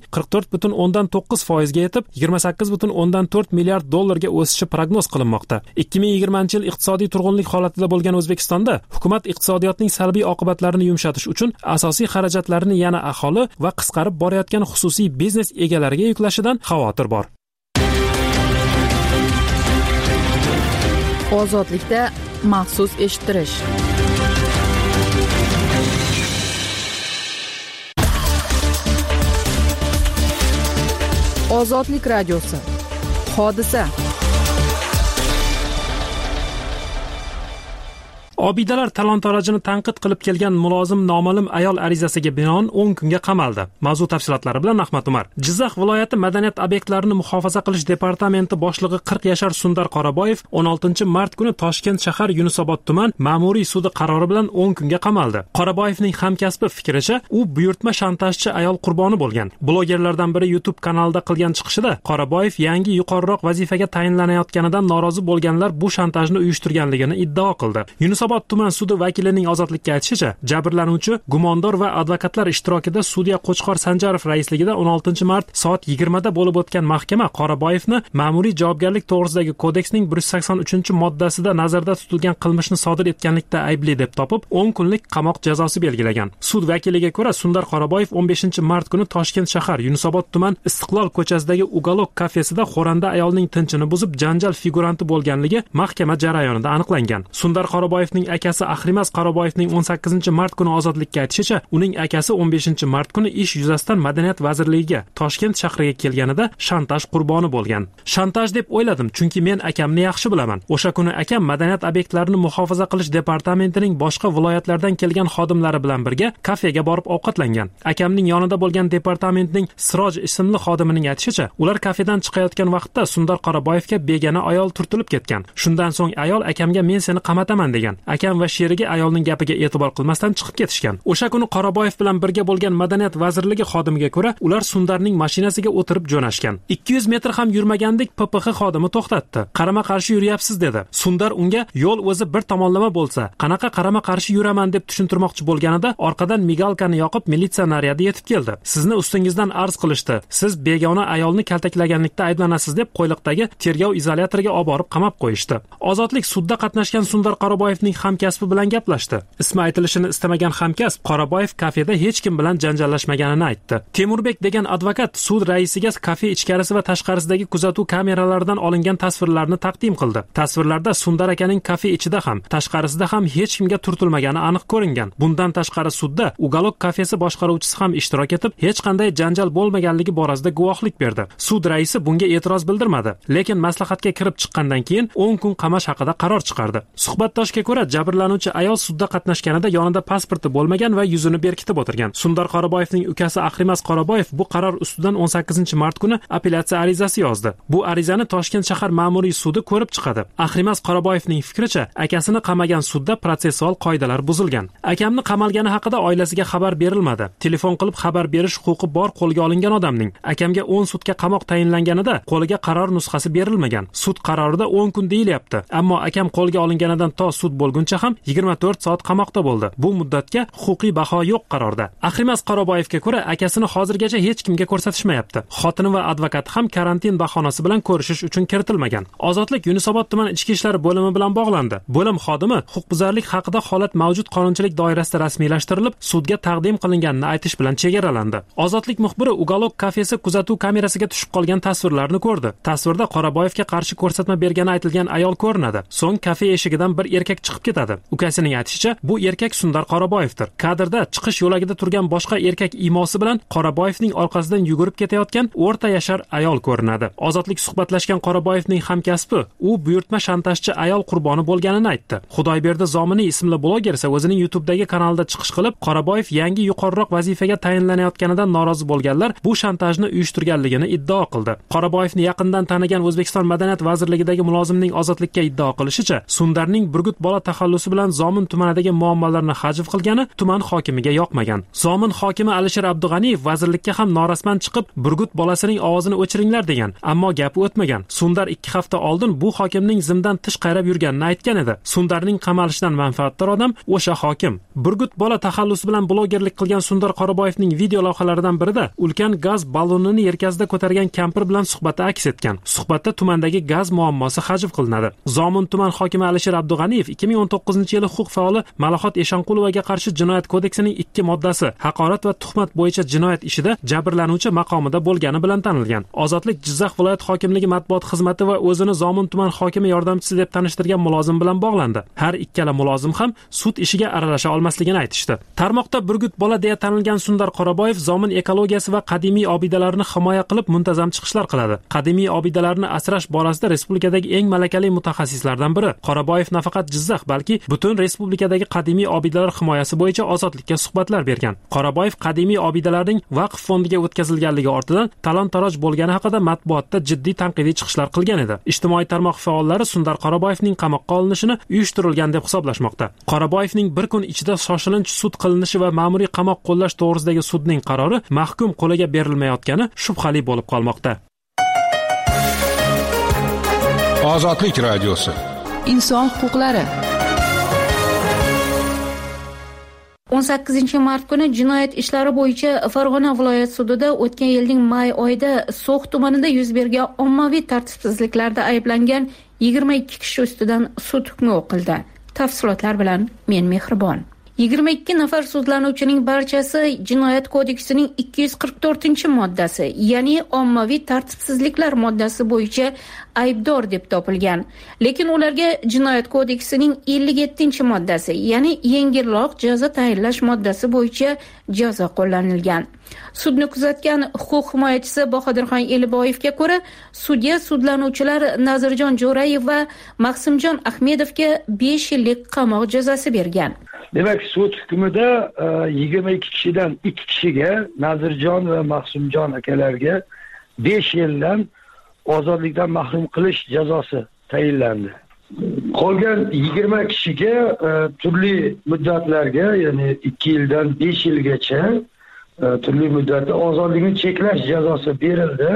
44.9% ga yetib, 28.4 milliard dollarga o'sishi prognoz qilinmoqda. 2020-yil iqtisodiy turg'unlik holatida bo'lgan O'zbekistonda hukumat iqtisodiyotning salbiy oqibatlarini yumshatish uchun asosiy xarajatlarni yana aholi va qisqarib borayotgan xususiy biznes egalariga yuklashidan xavotir bor. Ozodlikda maxsus eshittirish. Ozodlik radiosi. Hodisa. Obidalar talon-torojini tanqid qilib kelgan mulozim noma'lum ayol arizasiga binoan 10 kunga qamaldi. Mavzu tafsilotlari bilan Ahmad Umar. Jizzax viloyati madaniyat obyektlarini muhofaza qilish departamenti boshlig'i 40 yashar Sundar Qoraboyev 16-mart kuni Toshkent shahar Yunusobod tuman ma'muriy sudi qarori bilan 10 kunga qamaldi. Qoraboyevning hamkasbi fikricha, u buyurtma shantajchi ayol qurboni bo'lgan. Blogerlardan biri YouTube kanalida qilgan chiqishida Qoraboyev yangi yuqoriroq vazifaga tayinlanayotganidan norozi bo'lganlar bu shantajni uyushtirganligini iddao qildi. Yunusobod tuman sudi vakilining ozodlikka aytishicha, jabrlanuvchi gumondor va advokatlar ishtirokida sudya Qo'chqor Sanjarov raisligida 16-mart soat 20 da bo'lib o'tgan mahkama Qoraboyevni ma'muriy javobgarlik to'g'risidagi kodeksning 183-moddasida nazarda tutilgan qilmishni sodir etganlikda aybli deb topib, 10 kunlik qamoq jazosi belgilagan. Sud vakiliga ko'ra, Sundar Qoraboyev 15-mart kuni Toshkent shahar Yunusobod tuman Istiqlol ko'chasidagi Ugalok kafesida xoranda ayolning tinchini buzib, janjal figuranti bo'lganligi mahkama jarayonida aniqlangan. Sundar Qoraboyevning akasi Ahrimas Qoraboyevning 18-mart kuni ozodlikka aytishicha, uning akasi 15-mart kuni ish yuzasidan Madaniyat vazirligiga Toshkent shahriga kelganida shantaj qurboni bo'lgan. Shantaj deb o'yladim, chunki men akamni yaxshi bilaman. O'sha kuni akam madaniyat obyektlarini muhofaza qilish departamentining boshqa viloyatlardan kelgan xodimlari bilan birga kafega borib ovqatlangan. Akamning yonida bo'lgan departamentning Siroj ismli xodimining aytishicha, ular kafedan chiqayotgan vaqtda Sundar Qoraboyevga begona ayol turtilib ketgan. Shundan so'ng ayol akamga men seni qamataman degan. Akam va sherigi ayolning gapiga e'tibor qilmasdan chiqib ketishgan. O'sha kuni Qoraboyev bilan birga bo'lgan Madaniyat vazirligi xodimiga ko'ra, ular Sundarning mashinasiga o'tirib jo'nashgan. 200 metr ham yurmagandik PPX xodimi to'xtatdi. Qarama-qarshi yuryapsiz dedi. Sundar unga yo'l o'zi bir tomonlama bo'lsa, qanaqa qarama-qarshi yuraman deb tushuntirmoqchi bo'lganida orqadan migalkani yoqib militsiya naryadi yetib keldi. Sizni ustingizdan arz qilishdi. Siz begona ayolni kaltaklaganlikda ayblanasiz deb qo'yliqdagi tergov izolyatoriga olib borib qamab qo'yishdi. Ozodlik sudda qatnashgan Sundar Qoraboyevning hamkasbi bilan gaplashdi. Ismi aytilishini istamagan hamkasb Qoraboyev kafeda hech kim bilan janjallashmaganini aytdi. Temurbek degan advokat sud raisiga kafe ichkarisi va tashqarisidagi kuzatuv kameralaridan olingan tasvirlarni taqdim qildi. Tasvirlarda Sundar akaning kafe ichida ham, tashqarisida ham hech kimga turtilmagani aniq ko'ringan. Bundan tashqari sudda Ugalok kafesi boshqaruvchisi ham ishtirok etib, hech qanday janjal bo'lmaganligi borasida guvohlik berdi. Sud raisi bunga e'tiroz bildirmadi, lekin maslahatga kirib chiqqandan keyin 10 kun qamash haqida qaror chiqardi. Suhbatdoshga ko'ra, jabrlanuvchi ayol sudda qatnashganida yonida pasporti bo'lmagan va yuzini berkitib o'tirgan. Sundar Qoraboyevning ukasi Ahrimas Qoraboyev bu qaror ustidan 18-mart kuni apellyatsiya arizasi yozdi. Bu arizani Toshkent shahar ma'muriy sudi ko'rib chiqadi. Ahrimas Qoraboyevning fikricha, akasini qamagan sudda protsessual qoidalar buzilgan. Akamni qamalgani haqida oilasiga xabar berilmadi. Telefon qilib xabar berish huquqi bor qo'lga olingan odamning akamga 10 sutka qamoq tayinlanganida qo'liga qaror nusxasi berilmagan. Sud qarorida 10 kun deyilyapti. Ammo akam qo'lga olinganidan to sud bo'lguncha ham 24 soat qamoqda bo'ldi. Bu muddatga huquqiy baho yo'q qarorda. Ahrimas Qoraboyevga ko'ra, akasini hozirgacha hech kimga ko'rsatishmayapti. Xotini va advokat ham karantin bahonasi bilan ko'rishish uchun kiritilmagan. Ozodlik Yunusobod tuman ichki ishlar bo'limi bilan bog'landi. Bo'lim xodimi huquqbuzarlik haqida holat mavjud qonunchilik doirasida rasmiylashtirilib, sudga taqdim qilinganini aytish bilan chegaralandi. Ozodlik muxbiri Ugalok kafesi kuzatuv kamerasiga tushib qolgan tasvirlarni ko'rdi. Tasvirda Qoraboyevga qarshi ko'rsatma bergani aytilgan ayol ko'rinadi. So'ng kafe eshigidan bir erkak chiqib ketadi. Ukasining aytishicha, bu erkak Sundar Qoraboyevdir. Kadrda chiqish yo'lagida turgan boshqa erkak imosi bilan Qoraboyevning orqasidan yugurib ketayotgan o'rta yashar ayol ko'rinadi. Ozodlik suhbatlashgan Qoraboyevning hamkasbi, u buyurtma shantajchi ayol qurboni bo'lganini aytdi. Xudoyberdi Zominiy ismli bloger esa o'zining YouTube'dagi kanalida chiqish qilib, Qoraboyev yangi yuqoriroq vazifaga tayinlanayotganidan norozi bo'lganlar bu shantajni uyushtirganligini iddao qildi. Qoraboyevni yaqindan tanigan O'zbekiston Madaniyat vazirligidagi mulozimning ozodlikka iddao qilishicha, Sundarning Burgut bola taxallusi bilan Zomin tumanidagi muammolarni hajv qilgani tuman hokimiga yoqmagan. Zomin hokimi Alisher Abdug'aniyev vazirlikka ham norasman chiqib, Burgut bolasining ovozini o'chiringlar degan, ammo gap o'tmagan. Sundar 2 hafta oldin bu hokimning zimdan tish qayrab yurganini aytgan edi. Sundarning qamalishidan manfaatdor odam o'sha hokim. Burgut bola taxallusi bilan blogerlik qilgan Sundar Qoraboyevning video lavhalaridan birida ulkan gaz ballonini yelkasida ko'targan kampir bilan suhbati aks etgan. Suhbatda tumandagi gaz muammosi hajv qilinadi. Zomin tuman hokimi Alisher Abdug'aniyev 2019-yili huquq faoli Malahot Eshonqulovaga qarshi jinoyat kodeksining 2 moddasi haqorat va tuhmat bo'yicha jinoyat ishida jabrlanuvchi maqomida bo'lgani bilan tanilgan. Ozodlik Jizzax viloyat hokimligi matbuot xizmati va o'zini Zomin tuman hokimi yordamchisi deb tanishtirgan mulozim bilan bog'landi. Har ikkala mulozim ham sud ishiga aralasha olmasligini aytishdi. Tarmoqda Burgut bola deya tanilgan Sundar Qoraboyev Zomin ekologiyasi va qadimiy obidalarni himoya qilib muntazam chiqishlar qiladi. Qadimiy obidalarni asrash borasida respublikadagi eng malakali mutaxassislardan biri. Qoraboyev nafaqat Jizzax, balki butun respublikadagi qadimiy obidalar himoyasi bo'yicha Ozodlikka suhbatlar bergan. Qoraboyev qadimiy obidalarning vaqf fondiga o'tkazilganligi ortidan talon-taroj bo'lgani haqida matbuotda jiddiy tanqidiy chiqishlar qilgan edi. Ijtimoiy tarmoq faollari Sundar Qoraboyevning qamoqqa olinishini uyushtirilgan deb hisoblashmoqda. Qoraboyevning bir kun ichida shoshilinch sud qilinishi va ma'muriy qamoq qo'llash to'g'risidagi sudning qarori mahkum qo'liga berilmayotgani shubhali bo'lib qolmoqda. Ozodlik radiosi. Inson huquqlari. 18 mart kuni jinoyat ishlari bo'yicha Farg'ona viloyat sudida o'tgan yilning may oyida So'x tumanida yuz bergan ommaviy tartibsizliklarda ayblangan 22 kishi ustidan sud hukmi o'qildi. Tafsilotlar bilan men Mehribon. 22 nafar sudlanuvchining barchasi Jinoyat kodeksining 244-moddasi, ya'ni ommaviy tartibsizliklar moddasi bo'yicha aybdor deb topilgan. Lekin ularga Jinoyat kodeksining 57-moddasi, ya'ni yengilroq jazo tayinlash moddasi bo'yicha jazo qo'llanilgan. Sudni kuzatgan huquq himoyachisi Bahodirxon Eliboyevga ko'ra, sudya sudlanuvchilar Nazirjon Jo'rayev va Maqsimjon Ahmedovga 5 yillik qamoq jazosi bergan. Demak, sud hukmida 22 kishidan 2 kishiga, Nazirjon va Maqsumjon akalarga 5 yildan ozodlikdan mahrum qilish jazosi tayinlandi. Qolgan 20 kishiga turli muddatlarga, ya'ni 2 yildan 5 yilgacha turli muddatda ozodlikni cheklash jazosi berildi.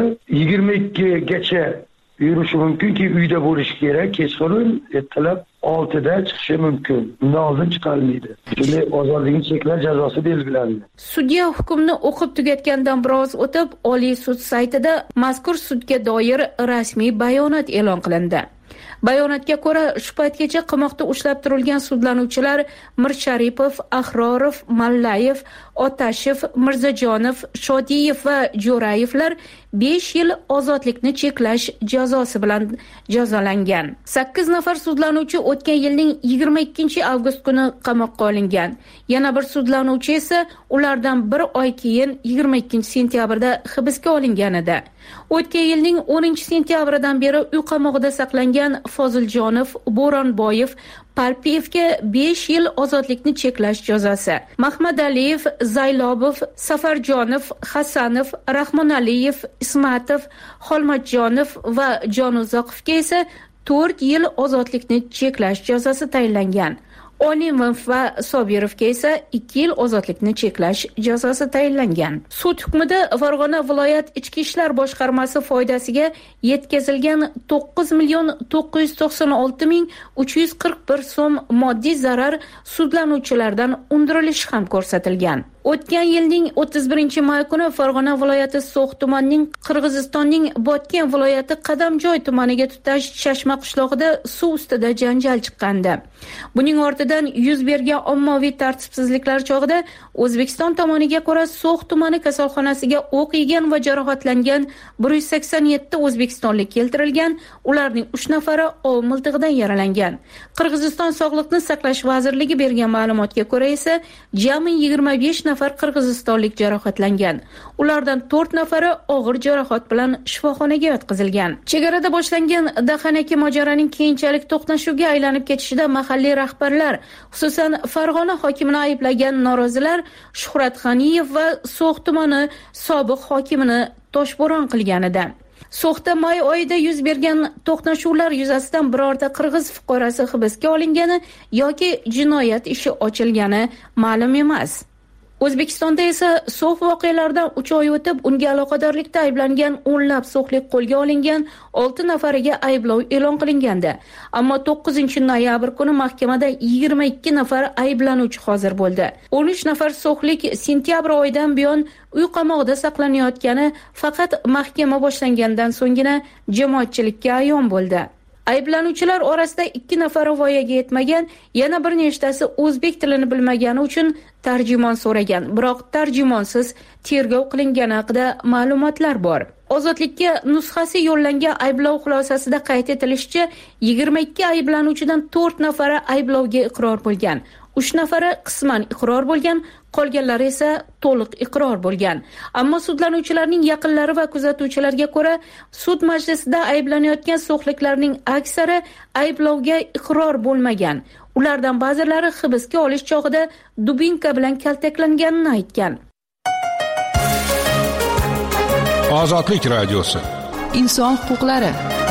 22 gacha yurishi mumkinki, uyda bo'lishi kerak, kechqurun ertalab 6 da chiqishi mumkin. Undan oldin chiqarilmaydi. Shunday ozodlikni cheklash jazosi belgilandi. Sudya hukmni o'qib tugatgandan biroz o'tib, Oliy sud saytida mazkur sudga doir rasmiy bayonot e'lon qilindi. Bayonotga ko'ra, shu paytgacha qamoqda ushlab turilgan sudlanuvchilar Mirsharipov, Ahrorov, Mallayev, Otashev, Mirzajonov, Shodiyev va Jo'rayevlar 5 yil ozodlikni cheklash jazosi bilan jazolangan. 8 nafar sudlanuvchi o'tgan yilning 22-avgust kuni qamoqqa olingan. Yana bir sudlanuvchi esa ulardan 1 oy keyin 22-sentyabrda hibsga olingan edi. O'tgan yilning 10-sentyabridan beri uy qamoqida saqlangan Foziljonov, Bo'ronboyev, Palpiyevga 5 yil ozodlikni cheklash jazosi. Mahmadaliyev, Zaylobov, Safarjonov, Hasanov, Rahmonaliyev, Ismatov, Xolmatjonov va Jonuzoqovga esa 4 yil ozodlikni cheklash jazosi tayinlangan. Olimov va Sobirovga esa 2 yil ozodlikni cheklash jazosi tayinlangan. Sud hukmida Farg'ona viloyat ichki ishlar boshqarmasi foydasiga yetkazilgan 9,996,341 so'm moddiy zarar sudlanuvchilardan undirilishi ham ko'rsatilgan. O'tgan yilning 31-may kuni Farg'ona viloyati So'x tumanining Qirg'izistonning Botken viloyati Qadamjoy tumaniga tutash Chashma qishlog'ida suv ustida janjal chiqqandi. Buning ortidan yuz bergan ommaviy tartibsizliklar chog'ida O'zbekiston tomoniga ko'ra So'x tumani kasalxonasiga o'q yegan va jarohatlangan 187 o'zbekistonlik keltirilgan, ularning 3 nafari ov miltig'idan yaralangan. Qirg'iziston Sog'liqni saqlash vazirligi bergan ma'lumotga ko'ra esa jami 25 nafar qirg'izistonlik jarohatlangan. Ulardan 4 nafari og'ir jarohat bilan shifoxonaga yotqizilgan. Chegarada boshlangan dahanaki mojaroning keyinchalik to'qnashuvga aylanib ketishida mahalliy rahbarlar, xususan Farg'ona hokimini ayblagan norozilar Shuhrat Xaniyev va So'x tumani sobiq hokimini toshbo'ron qilgan edi. So'xda may oyida yuz bergan to'qnashuvlar yuzasidan birorta qirg'iz fuqarosi hibsga olingani yoki jinoyat ishi ochilgani ma'lum emas. O'zbekistonda esa So'x voqealaridan 3 oy o'tib, unga aloqadorlikda ayblangan o'nlab so'xlik qo'lga olingan, 6 nafariga ayblov e'lon qilingandi. Ammo 9-noyabr kuni mahkamada 22 nafar ayblanuvchi hozir bo'ldi. 13 nafar so'xlik sentyabr oyidan buyon uy qamoqida saqlanayotgani faqat mahkama boshlangandan so'nggina jamoatchilikka ayon bo'ldi. Ayblanuvchilar orasida 2 nafari voyaga yetmagan, yana bir nechtasi o'zbek tilini bilmagani uchun tarjimon so'ragan, biroq tarjimonsiz tergov qilingani haqida ma'lumotlar bor. Ozodlikka nusxasi yo'llangan ayblov xulosasida qayd etilishicha, 22 ayblanuvchidan 4 nafari ayblovga iqror bo'lgan. 3 nafari qisman iqror bo'lgan, qolganlari esa to'liq iqror bo'lgan. Ammo sudlanuvchilarning yaqinlari va kuzatuvchilarga ko'ra, sud majlisida ayblanayotgan so'xliklarning aksari ayblovga iqror bo'lmagan. Ulardan ba'zilari hibsga olish chog'ida dubinka bilan kaltaklanganini aytgan. Ozodlik radiosi. Inson huquqlari.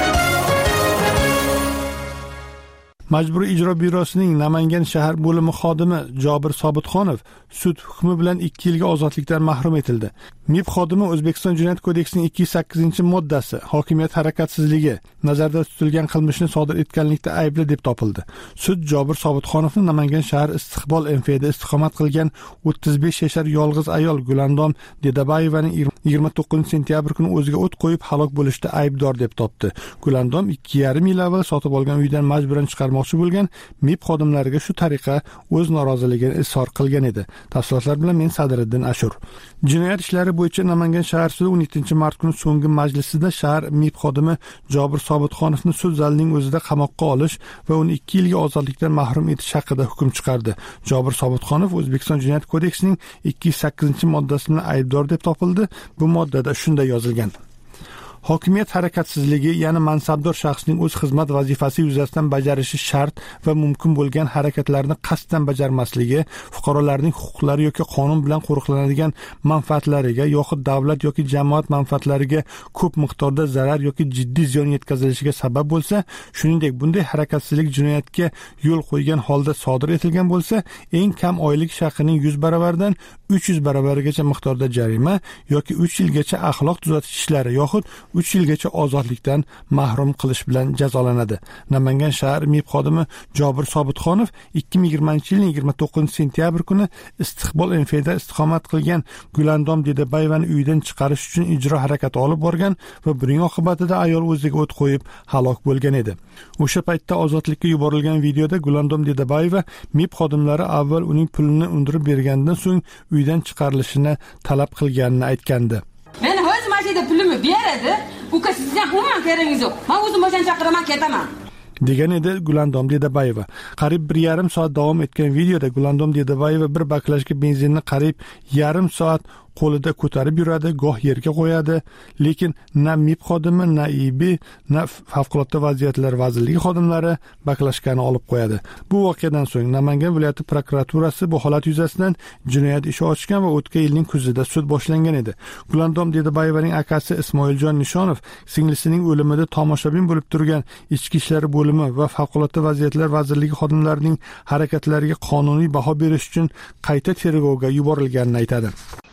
Majburiy ijro byurosining Namangan shahar bo'limi xodimi Jobir Sobitxonov sud hukmi bilan 2 yilga ozodlikdan mahrum etildi. MIB xodimi O'zbekiston Jinoyat kodeksining 208-moddasi hokimiyat harakatsizligi nazarda tutilgan qilmishni sodir etganlikda aybli deb topildi. Sud Jobir Sobitxonovni Namangan shahar Istiqbol MFda istiqomat qilgan 35 yashar yolg'iz ayol Gulandom Dedabayevaning 29 sentyabr kuni o'ziga o't qo'yib halok bo'lishda aybdor deb topdi. Gulandom 2,5 yil avval sotib olgan uydan majburan chiqarmoqchi bo'lgan MIB xodimlariga shu tariqa o'z noroziligini izhor qilgan edi. Tafsilotlar bilan men Sadriddin Ashur. Jinoyat ishlari bo'yicha Namangan shahar sudi 17-mart kuni so'nggi majlisida shahar MIB xodimi Jobir Sobitxonovni sud zalining o'zida qamoqqa olish va uni 2 yilga ozodlikdan mahrum etish haqida hukm chiqardi. Jobir Sobitxonov O'zbekiston Jinoyat kodeksining 208-moddasi bilan aybdor deb topildi. Bu moddada shunday yozilgan: hokimiyat harakatsizligi, ya'ni mansabdor shaxsning o'z xizmat vazifasi yuzasidan bajarishi shart va mumkin bo'lgan harakatlarni qasddan bajarmasligi, fuqarolarning huquqlari yoki qonun bilan qo'riqlanadigan manfaatlariga yoxud davlat yoki jamoat manfaatlariga ko'p miqdorda zarar yoki jiddiy ziyon yetkazilishiga sabab bo'lsa, shuningdek bunday harakatsizlik jinoyatga yo'l qo'ygan holda sodir etilgan bo'lsa, eng kam oylik shaxsining 100 baravaridan 300 baravarigacha miqdorda jarima yoki 3 yilgacha axloq tuzatish ishlari yoxud 3 yilgacha ozodlikdan mahrum qilish bilan jazolanadi. Namangan shahar MIB xodimi Jobir Sobitxonov 2020-yilning 29 sentyabr kuni Istiqbol MFda istiqomat qilgan Gulandom Dedabayevani uydan chiqarish uchun ijro harakati olib borgan va buning oqibatida ayol o'ziga o't qo'yib halok bo'lgan edi. O'sha paytda ozodlikka yuborilgan videoda Gulandom Dedabayeva MIB xodimlari avval uning pulini undirib bergandan so'ng uydan chiqarilishini talab qilganini aytgandi. Men o'z mashinada pulimni beradi. Bu sizdan umuman keragingiz yo'q. Men o'zim mashina chaqiraman, ketaman. degan edi Gulandom Dedabayeva. Qariyb 1,5 soat davom etgan videoda Gulandom Dedabayeva bir baklashka benzinni qariyb 1,5 soat qo'lida ko'tarib yuradi, goh yerga qo'yadi, lekin na MIB xodimi, na IB, na favqulodda vaziyatlar vazirligi xodimlari baklashkani olib qo'yadi. Bu voqeadan so'ng Namangan viloyati prokuraturasi bu holat yuzasidan jinoyat ishi ochgan va o'tgan yilning kuzida sud boshlangan edi. Gulandom Dedabayevaning akasi Ismoiljon Nishonov singlisining o'limida tomoshabin bo'lib turgan Ichki ishlar bo'limi va favqulodda vaziyatlar vazirligi xodimlarining harakatlariga qonuniy baho berish uchun qayta tergovga yuborilganini aytadi.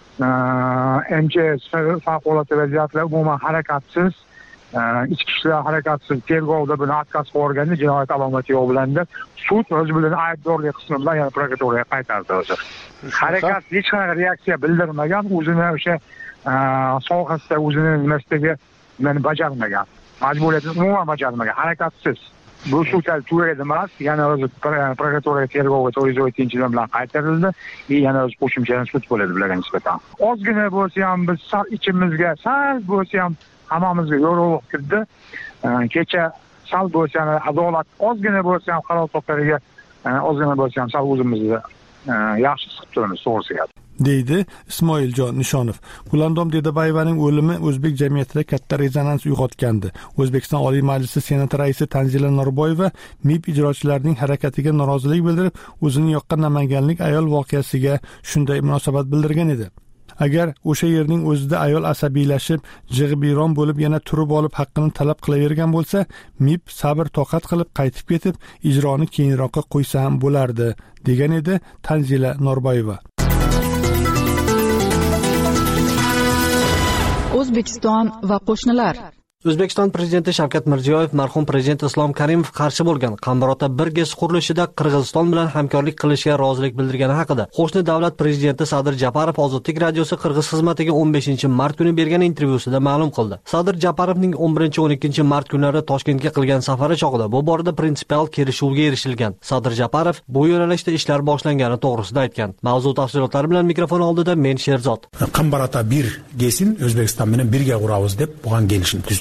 MCS favqulodda vaziyatlar umuman harakatsiz, ichki ishlar harakatsiz tergovda buni atkaz organi jinoyat alomati yo'q bilanda sud o'zi bilan aybdorlik qismi bilan yana prokuraturaga qaytardi o'zi. Harakat hech qanaqa reaksiya bildirmagan, o'zini o'sha sohasida o'zini nimasidagi meni bajarmagan, majburiyatini umuman bajarmagan, harakatsiz. Bu shu tugadi emas, yana o'zi prokuraturaga tergovga 407-yil bilan qaytarildi. Yana o'zi qo'shimcha sud bo'ladi bularga nisbatan. Ozgina bo'lsa ham biz ichimizga sal bo'lsa ham hammamizga yorug'lik kirdi. Kecha sal bo'lsa ham adolat ozgina bo'lsa ham qaror to'plariga ozgina bo'lsa ham sal o'zimizni yaxshi siqib turamiz to'g'risiga. deydi Ismoiljon Nishonov. Gulandom Dedabayevaning o'limi o'zbek jamiyatida katta rezonans uyg'otgandi. O'zbekiston Oliy Majlisi Senati raisi Tanzila Norboyeva MIB ijrochilarining harakatiga norozilik bildirib, o'zini yoqqan namanganlik ayol voqeasiga shunday munosabat bildirgan edi. Agar o'sha yerning o'zida ayol asabiylashib, jig'ibiyron bo'lib yana turib olib haqqini talab qilavergan bo'lsa, MIB sabr toqat qilib qaytib ketib, ijroni keyinroqqa qo'ysa ham bo'lardi, degan edi Tanzila Norboyeva. O'zbekiston va qo'shnilar. O'zbekiston prezidenti Shavkat Mirziyoyev marhum prezident Islom Karimov qarshi bo'lgan Qambarota 1 GES qurilishida Qirg'iziston bilan hamkorlik qilishga rozilik bildirgani haqida qo'shni davlat prezidenti Sadir Japarov Ozodlik radiosi Qirg'iz xizmatiga 15-mart kuni bergan intervyusida ma'lum qildi. Sadir Japarovning 11-12 mart kunlari Toshkentga qilgan safari chog'ida bu borada prinsipial kelishuvga erishilgan. Sadir Japarov bu yo'nalishda ishlar boshlangani to'g'risida aytgan. Mavzu tafsilotlari bilan mikrofon oldida men Sherzod. Qambarota 1 GES'in O'zbekiston bilan birga quramiz deb bo'lgan kelishim tuzdik.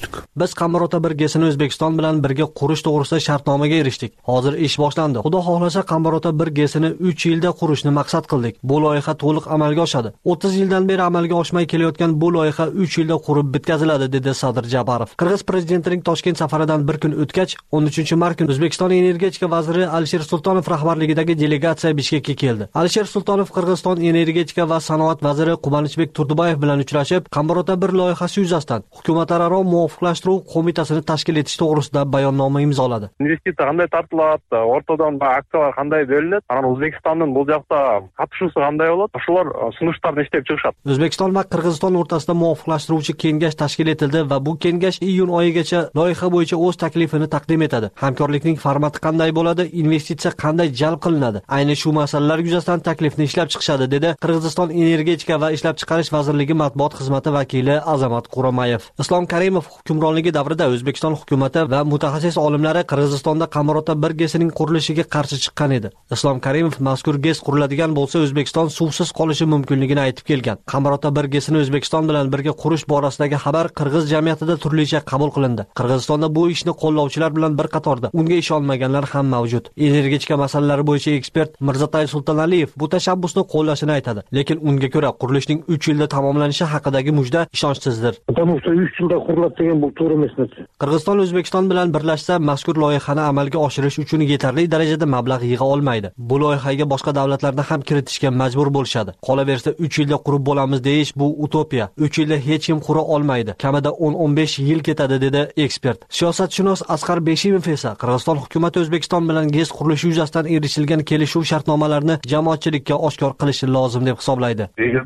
aytdik. Biz Qambarota 1 GSni O'zbekiston bilan birga qurish to'g'risida shartnomaga erishdik. Hozir ish boshlandi. Xudo xohlasa Qambarota 1 GSni 3 yilda qurishni maqsad qildik. Bu loyiha to'liq amalga oshadi. 30 yildan beri amalga oshmay kelayotgan bu loyiha 3 yilda qurib bitkaziladi, dedi Sadir Japarov. Qirg'iz prezidentining Toshkent safaridan bir kun o'tgach, 13-mart kuni O'zbekiston energetika vaziri Alisher Sultonov rahbarligidagi delegatsiya Bishkekka keldi. Alisher Sultonov Qirg'iziston energetika va sanoat vaziri Qubonchbek Turdubayev bilan uchrashib, Qambarota 1 loyihasi yuzasidan hukumatlararo muvofiqlashtirish qo'mitasini tashkil etish to'g'risida bayonnoma imzoladi. Investitsiya qanday tortiladi, o'rtadan aksiyalar qanday beriladi, ana O'zbekistonning bu yoqda qatnashuvi qanday bo'ladi, shular sunishlarni ishlab chiqishadi. O'zbekiston va Qirg'iziston o'rtasida muvofiqlashtiruvchi kengash tashkil etildi va bu kengash iyun oyigacha loyiha bo'yicha o'z taklifini taqdim etadi. Hamkorlikning formati qanday bo'ladi, investitsiya qanday jalb qilinadi, ayni shu masalalar yuzasidan taklifni ishlab chiqishadi, dedi Qirg'iziston energetika va ishlab chiqarish vazirligi matbuot xizmati vakili Azamat Quramayev. Islom Karimov hukmronligi davrida O'zbekiston hukumati va mutaxassis olimlari Qirg'izistonda Qambarota 1 GSning qurilishiga qarshi chiqqan edi. Islom Karimov mazkur GES quriladigan bo'lsa O'zbekiston suvsiz qolishi mumkinligini aytib kelgan. Qambarota 1 GSni O'zbekiston bilan birga qurish borasidagi xabar qirg'iz jamiyatida turlicha qabul qilindi. Qirg'izistonda bu ishni qo'llovchilar bilan bir qatorda, unga ishonmaganlar ham mavjud. Energetika masalalari bo'yicha ekspert Mirzatay Sultonaliyev bu tashabbusni qo'llashini aytadi, lekin unga ko'ra qurilishning 3 yilda tamomlanishi haqidagi mujda ishonchsizdir. Потому что 3 yilda quriladi degan bu to'g'ri emas. Qirg'iziston O'zbekiston bilan birlashsa, mazkur loyihani amalga oshirish uchun yetarli darajada mablag' yig'a olmaydi. Bu loyihaga boshqa davlatlarni ham kiritishga majbur bo'lishadi. Qolaversa 3 yilda qurib bo'lamiz deyish bu utopiya. 3 yilda hech kim qura olmaydi. Kamida 10-15 yil ketadi, dedi ekspert. Siyosatshunos Asqar Beshimov esa Qirg'iziston hukumati O'zbekiston bilan GES qurilishi yuzasidan erishilgan kelishuv shartnomalarini jamoatchilikka oshkor qilishi lozim deb hisoblaydi.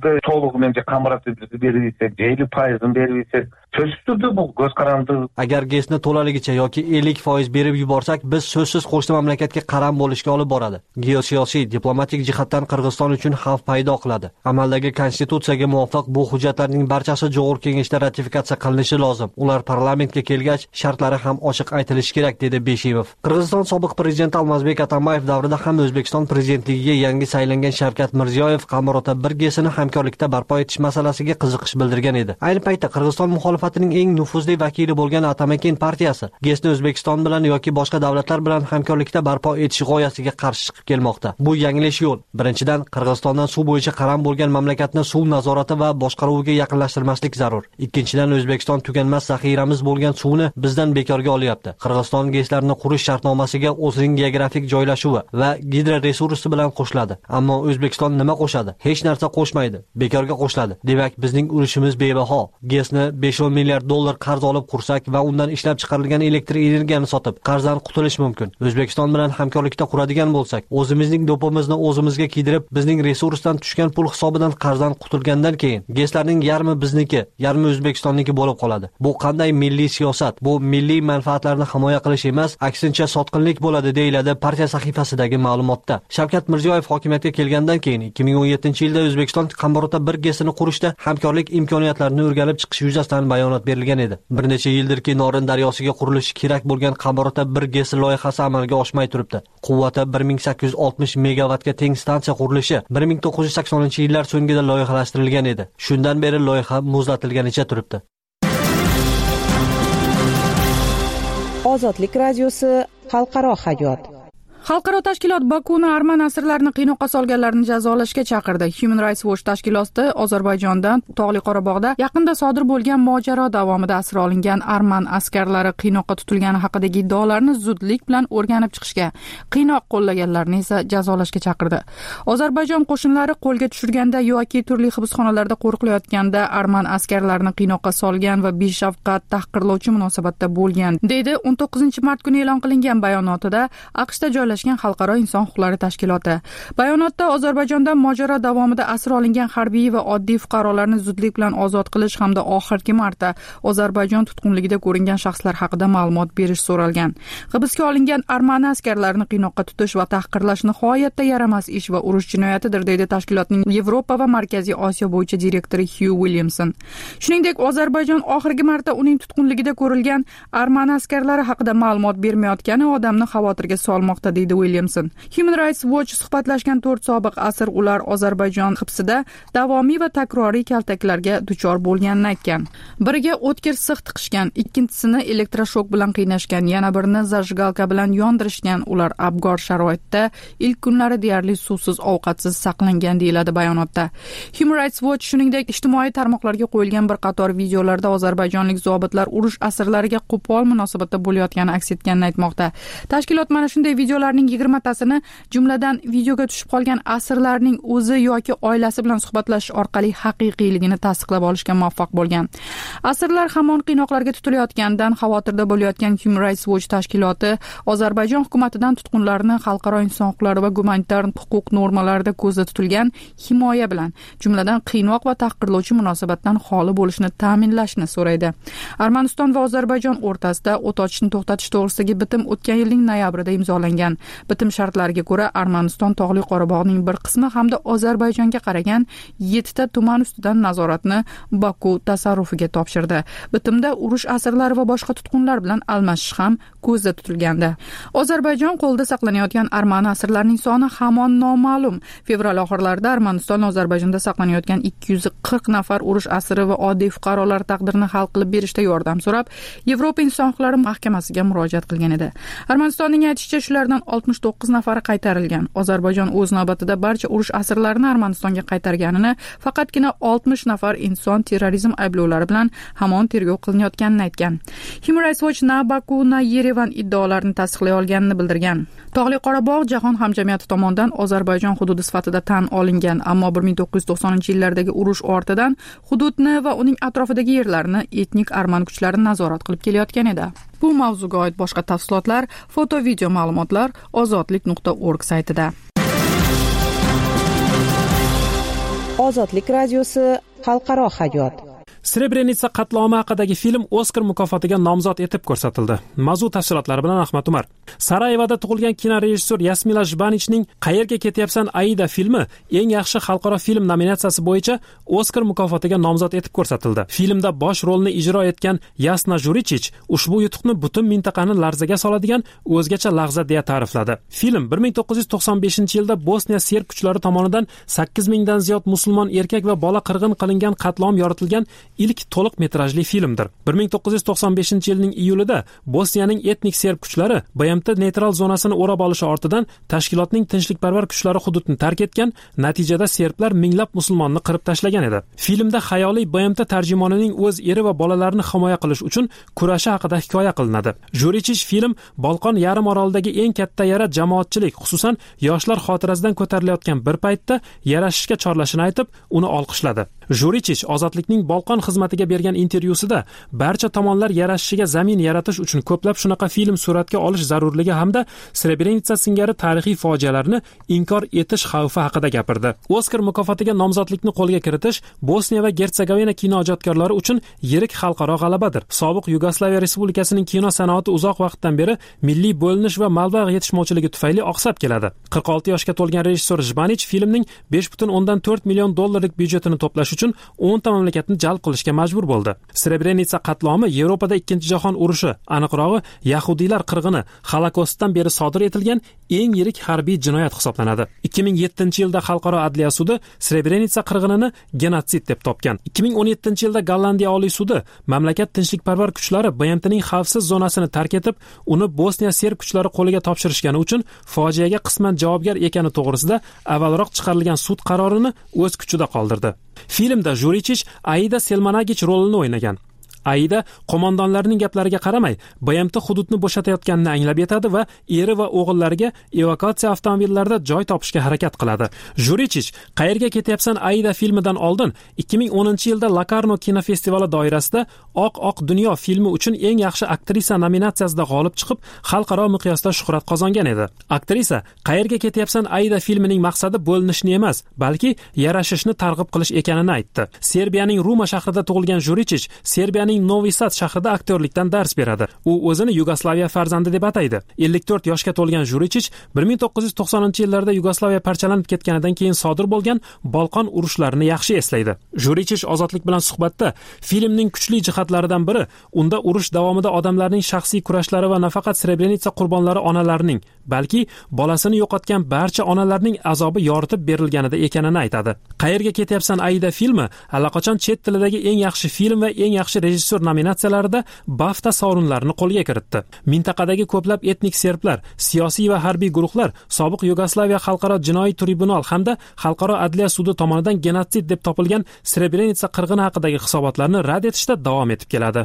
Agar GESni to'laligicha yoki 50% berib yuborsak, biz so'zsiz qo'shni mamlakatga qaram bo'lishga olib boradi. Geosiyosiy, diplomatik jihatdan Qirg'iziston uchun xavf paydo qiladi. Amaldagi konstitutsiyaga muvofiq bu hujjatlarning barchasi Jo'g'ir kengashda ratifikatsiya qilinishi lozim. Ular parlamentga kelgach, shartlari ham ochiq aytilishi kerak, dedi Beshimov. Qirg'iziston sobiq prezidenti Almazbek Atambayev davrida ham O'zbekiston prezidentligiga yangi saylangan Shavkat Mirziyoyev Qambarota 1 GSni hamkorlikda barpo etish masalasiga qiziqish bildirgan edi. Ayni paytda Qirg'iziston muxolifatining eng nufuzli vakili bo'lgan Atamakin partiyasi GESni O'zbekiston bilan yoki boshqa davlatlar bilan hamkorlikda barpo etish g'oyasiga qarshi chiqib kelmoqda. Bu yanglish yo'l. Birinchidan, Qirg'izistondan suv bo'yicha qaram bo'lgan mamlakatni suv nazorati va boshqaruviga yaqinlashtirmaslik zarur. Ikkinchidan, O'zbekiston tuganmas zaxiramiz bo'lgan suvni bizdan bekorga olyapti. Qirg'iziston GESlarni qurish shartnomasiga o'zining geografik joylashuvi va gidroresursi bilan qo'shiladi. Ammo O'zbekiston nima qo'shadi? Hech narsa qo'shmaydi. Bekorga qo'shiladi. Demak, bizning urushimiz bebaho. GESni 5 milliard dollar qarz olib qursak va undan ishlab chiqarilgan elektr energiyani sotib, qarzdan qutulish mumkin. O'zbekiston bilan hamkorlikda quradigan bo'lsak, o'zimizning do'pimizni o'zimizga kiydirib, bizning resursdan tushgan pul hisobidan qarzdan qutulgandan keyin GESlarning yarmi bizniki, yarmi O'zbekistonniki bo'lib qoladi. Bu qanday milliy siyosat? Bu milliy manfaatlarni himoya qilish emas, aksincha sotqinlik bo'ladi, deyiladi partiya sahifasidagi ma'lumotda. Shavkat Mirziyoyev hokimiyatga kelgandan keyin 2017-yilda O'zbekiston Qambarota 1 GSni qurishda hamkorlik imkoniyatlarini o'rganib chiqish yuzasidan bayonot berilgan edi. Bir necha yildirki Norin daryosiga qurilishi kerak bo'lgan Qambarota 1 GS loyihasi amalga oshmay turibdi. Quvvati 1860 megavatga teng stansiya qurilishi 1980-yillar so'ngida loyihalashtirilgan edi. Shundan beri loyiha muzlatilganicha turibdi. Ozodlik radiosi xalqaro hayot. Xalqaro tashkilot Bakuni arman asirlarini qiynoqqa solganlarni jazolashga chaqirdi. Human Rights Watch tashkiloti Ozarbayjondan Tog'li Qorabog'da yaqinda sodir bo'lgan mojaro davomida asir olingan arman askarlari qiynoqqa tutilgani haqidagi iddaolarni zudlik bilan o'rganib chiqishga, qiynoq qo'llaganlarni esa jazolashga chaqirdi. Ozarbayjon qo'shinlari qo'lga tushirganda yoki turli hibsxonalarda qo'riqlayotganda arman askarlarini qiynoqqa solgan va beshafqat tahqirlovchi munosabatda bo'lgan, deydi 19-mart kuni e'lon qilingan bayonotida AQShda Xalqaro inson huquqlari tashkiloti. Bayonotda Ozarbayjonda mojaro davomida asir olingan harbiy va oddiy fuqarolarni zudlik bilan ozod qilish hamda oxirgi marta Ozarbayjon tutqunligida ko'ringan shaxslar haqida ma'lumot berish so'ralgan. Hibsga olingan armani askarlarini qiynoqqa tutish va tahqirlash nihoyatda yaramas ish va urush jinoyatidir, deydi tashkilotning Yevropa va Markaziy Osiyo bo'yicha direktori Hugh Williamson. Shuningdek, Ozarbayjon oxirgi marta uning tutqunligida ko'rilgan armani askarlari haqida ma'lumot bermayotgani odamni xavotirga solmoqda, deydi deydi Williamson. Human Rights Watch suhbatlashgan 4 sobiq asir ular Ozarbayjon hibsida davomiy va takroriy kaltaklarga duchor bo'lganini aytgan. Biriga o'tkir six tiqishgan, ikkinchisini elektroshok bilan qiynashgan, yana birini zajgalka bilan yondirishgan. Ular abgor sharoitda ilk kunlari deyarli suvsiz, ovqatsiz saqlangan deyiladi bayonotda. Human Rights Watch shuningdek ijtimoiy tarmoqlarga qo'yilgan bir qator videolarda ozarbayjonlik zobitlar urush asirlariga qo'pol munosabatda bo'layotgani aks etganini aytmoqda. Tashkilot mana shunday videolarning 20tasini, jumladan videoga tushib qolgan asirlarning o'zi yoki oilasi bilan suhbatlashish orqali haqiqiyligini tasdiqlab olishga muvaffaq bo'lgan. Asirlar hamon qiynoqlarga tutilayotganidan xavotirda bo'layotgan Human Rights Watch tashkiloti Ozarbayjon hukumatidan tutqunlarni xalqaro inson huquqlari va gumanitar huquq normalarida ko'zda tutilgan himoya bilan, jumladan qiynoq va tahqirlovchi munosabatdan xoli bo'lishni ta'minlashni so'raydi. Armaniston va Ozarbayjon o'rtasida o't ochishni to'xtatish to'g'risidagi bitim o'tgan yilning noyabrida imzolangan. Bitim shartlariga ko'ra Armaniston Tog'li Qorabog'ning bir qismi hamda Ozarbayjonga qaragan 7 ta tuman ustidan nazoratni Baku tasarrufiga topshirdi. Bitimda urush asirlari va boshqa tutqunlar bilan almashish ham ko'zda tutilgandi. Ozarbayjon qo'lda saqlanayotgan armani asirlarning soni hamon noma'lum. Fevral oxirlarida Armaniston Ozarbayjonda saqlanayotgan 240 nafar urush asiri va oddiy fuqarolar taqdirini hal qilib berishda yordam so'rab Yevropa inson huquqlari mahkamasiga murojaat qilgan edi. Armanistonning aytishicha, shulardan 69 nafari qaytarilgan. Ozarbayjon o'z navbatida barcha urush asirlarini Armanistonga qaytarganini, faqatgina 60 nafar inson terrorizm ayblovlari bilan hamon tergov qilinayotganini aytgan. Human Rights Watch na Baku na Yerevan iddaolarini tasdiqlay olganini bildirgan. Tog'li Qorabog' jahon hamjamiyati tomonidan Ozarbayjon hududi sifatida tan olingan, ammo 1990-yillardagi urush ortidan hududni va uning atrofidagi yerlarni etnik arman kuchlari nazorat qilib kelayotgan edi. Bu mavzuga oid boshqa tafsilotlar, foto-video ma'lumotlar ozodlik.org saytida. Ozodlik radiosi xalqaro hayot. Srebrenitsa qatlomi haqidagi film Oskar mukofotiga nomzod etib ko'rsatildi. Mavzu tafsilotlari bilan Ahmad Umar. Sarayevoda tug'ilgan kinorejissyor Yasmila Jbanichning Qayerga ketyapsan Aida filmi eng yaxshi xalqaro film nominatsiyasi bo'yicha Oskar mukofotiga nomzod etib ko'rsatildi. Filmda bosh rolni ijro etgan Yasna Jurichich ushbu yutuqni butun mintaqani larzaga soladigan o'zgacha lahza deya ta'rifladi. Film 1995-yilda Bosniya serb kuchlari tomonidan 8000 dan ziyod musulmon erkak va bola qirg'in qilingan qatlom yoritilgan ilk to'liq metrajli filmdir. 1995-yilning iyulida Bosniyaning etnik serb kuchlari BMT neytral zonasini o'rab olishi ortidan tashkilotning tinchlikparvar kuchlari hududni tark etgan, natijada serblar minglab musulmonni qirib tashlagan edi. Filmda xayoliy BMT tarjimonining o'z eri va bolalarini himoya qilish uchun kurashi haqida hikoya qilinadi. Jurichich film Bolqon yarim orolidagi eng katta yara jamoatchilik, xususan yoshlar xotirasidan ko'tarilayotgan bir paytda yarashishga chorlashini aytib, uni olqishladi. Jurichich ozodlikning Bolqon xizmatiga bergan intervyusida barcha tomonlar yarashishiga zamin yaratish uchun ko'plab shunaqa film suratga olish zarurligi hamda Srebrenitsa singari tarixiy fojialarni inkor etish xavfi haqida gapirdi. Oskar mukofotiga nomzodlikni qo'lga kiritish Bosniya va Gertsegovina kinoijodkorlari uchun yirik xalqaro g'alabadir. Sobiq Yugoslaviya Respublikasining kino sanoati uzoq vaqtdan beri milliy bo'linish va mablag' yetishmovchiligi tufayli oqsab keladi. 46 yoshga to'lgan rejissyor Jbanich filmning 5.4 million dollarlik byudjetini to'plash uchun 10 ta mamlakatni jalb qilishga majbur bo'ldi. Srebrenitsa qatlomi Yevropada 2-jahon urushi, aniqrog'i yahudiylar qirg'ini Holokostdan beri sodir etilgan eng yirik harbiy jinoyat hisoblanadi. 2007-yilda xalqaro adliya sudi Srebrenitsa qirg'inini genotsid deb topgan. 2017-yilda Gollandiya oliy sudi mamlakat tinchlikparvar kuchlari BMTning xavfsiz zonasini tark etib, uni Bosniya serb kuchlari qo'liga topshirishgani uchun fojiaga qisman javobgar ekani to'g'risida avvalroq chiqarilgan sud qarorini o'z kuchida qoldirdi. Filmda Jurichich Aida Selmanagich rolini o'ynagan. Aida qo'mondonlarning gaplariga qaramay, BMT hududni bo'shatayotganini anglab yetadi va eri va o'g'illariga evakuatsiya avtomobillarida joy topishga harakat qiladi. Jurichich Qayerga ketyapsan Aida filmidan oldin 2010-yilda Locarno kinofestivali doirasida Oq dunyo filmi uchun eng yaxshi aktrisa nominatsiyasida g'olib chiqib, xalqaro miqyosda shuhrat qozongan edi. Aktrisa Qayerga ketyapsan Aida filmining maqsadi bo'linishni emas, balki yarashishni targ'ib qilish ekanini aytdi. Serbiyaning Ruma shahrida tug'ilgan Jurichich Serbiyaning Ukrainaning Novi Sad shahrida aktyorlikdan dars beradi. U o'zini Yugoslaviya farzandi deb ataydi. 54 yoshga to'lgan Jurichich 1990-yillarda Yugoslaviya parchalanib ketganidan keyin sodir bo'lgan Balqon urushlarini yaxshi eslaydi. Jurichich Ozodlik bilan suhbatda filmning kuchli jihatlaridan biri unda urush davomida odamlarning shaxsiy kurashlari va nafaqat Srebrenica qurbonlari onalarining, balki bolasini yo'qotgan barcha onalarning azobi yoritib berilganida ekanini aytadi. Qayerga ketyapsan Aida filmi allaqachon chet tilidagi eng yaxshi film va eng yaxshi rejissyor nominatsiyalarida BAFTA sovrinlarini qo'lga kiritdi. Mintaqadagi ko'plab etnik serblar, siyosiy va harbiy guruhlar sobiq Yugoslaviya xalqaro jinoiy tribunal hamda xalqaro adliya sudi tomonidan genotsid deb topilgan Srebrenica qirg'ini haqidagi hisobotlarni rad etishda davom etib keladi.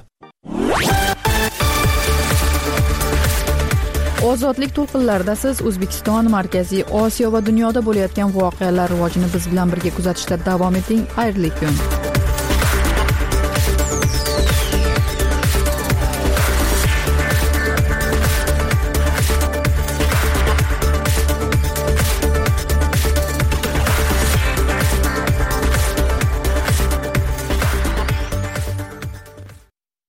Ozodlik to'lqinlarida siz O'zbekiston, Markaziy Osiyo va dunyoda bo'layotgan voqealar rivojini biz bilan birga kuzatishda davom eting. Xayrli kun.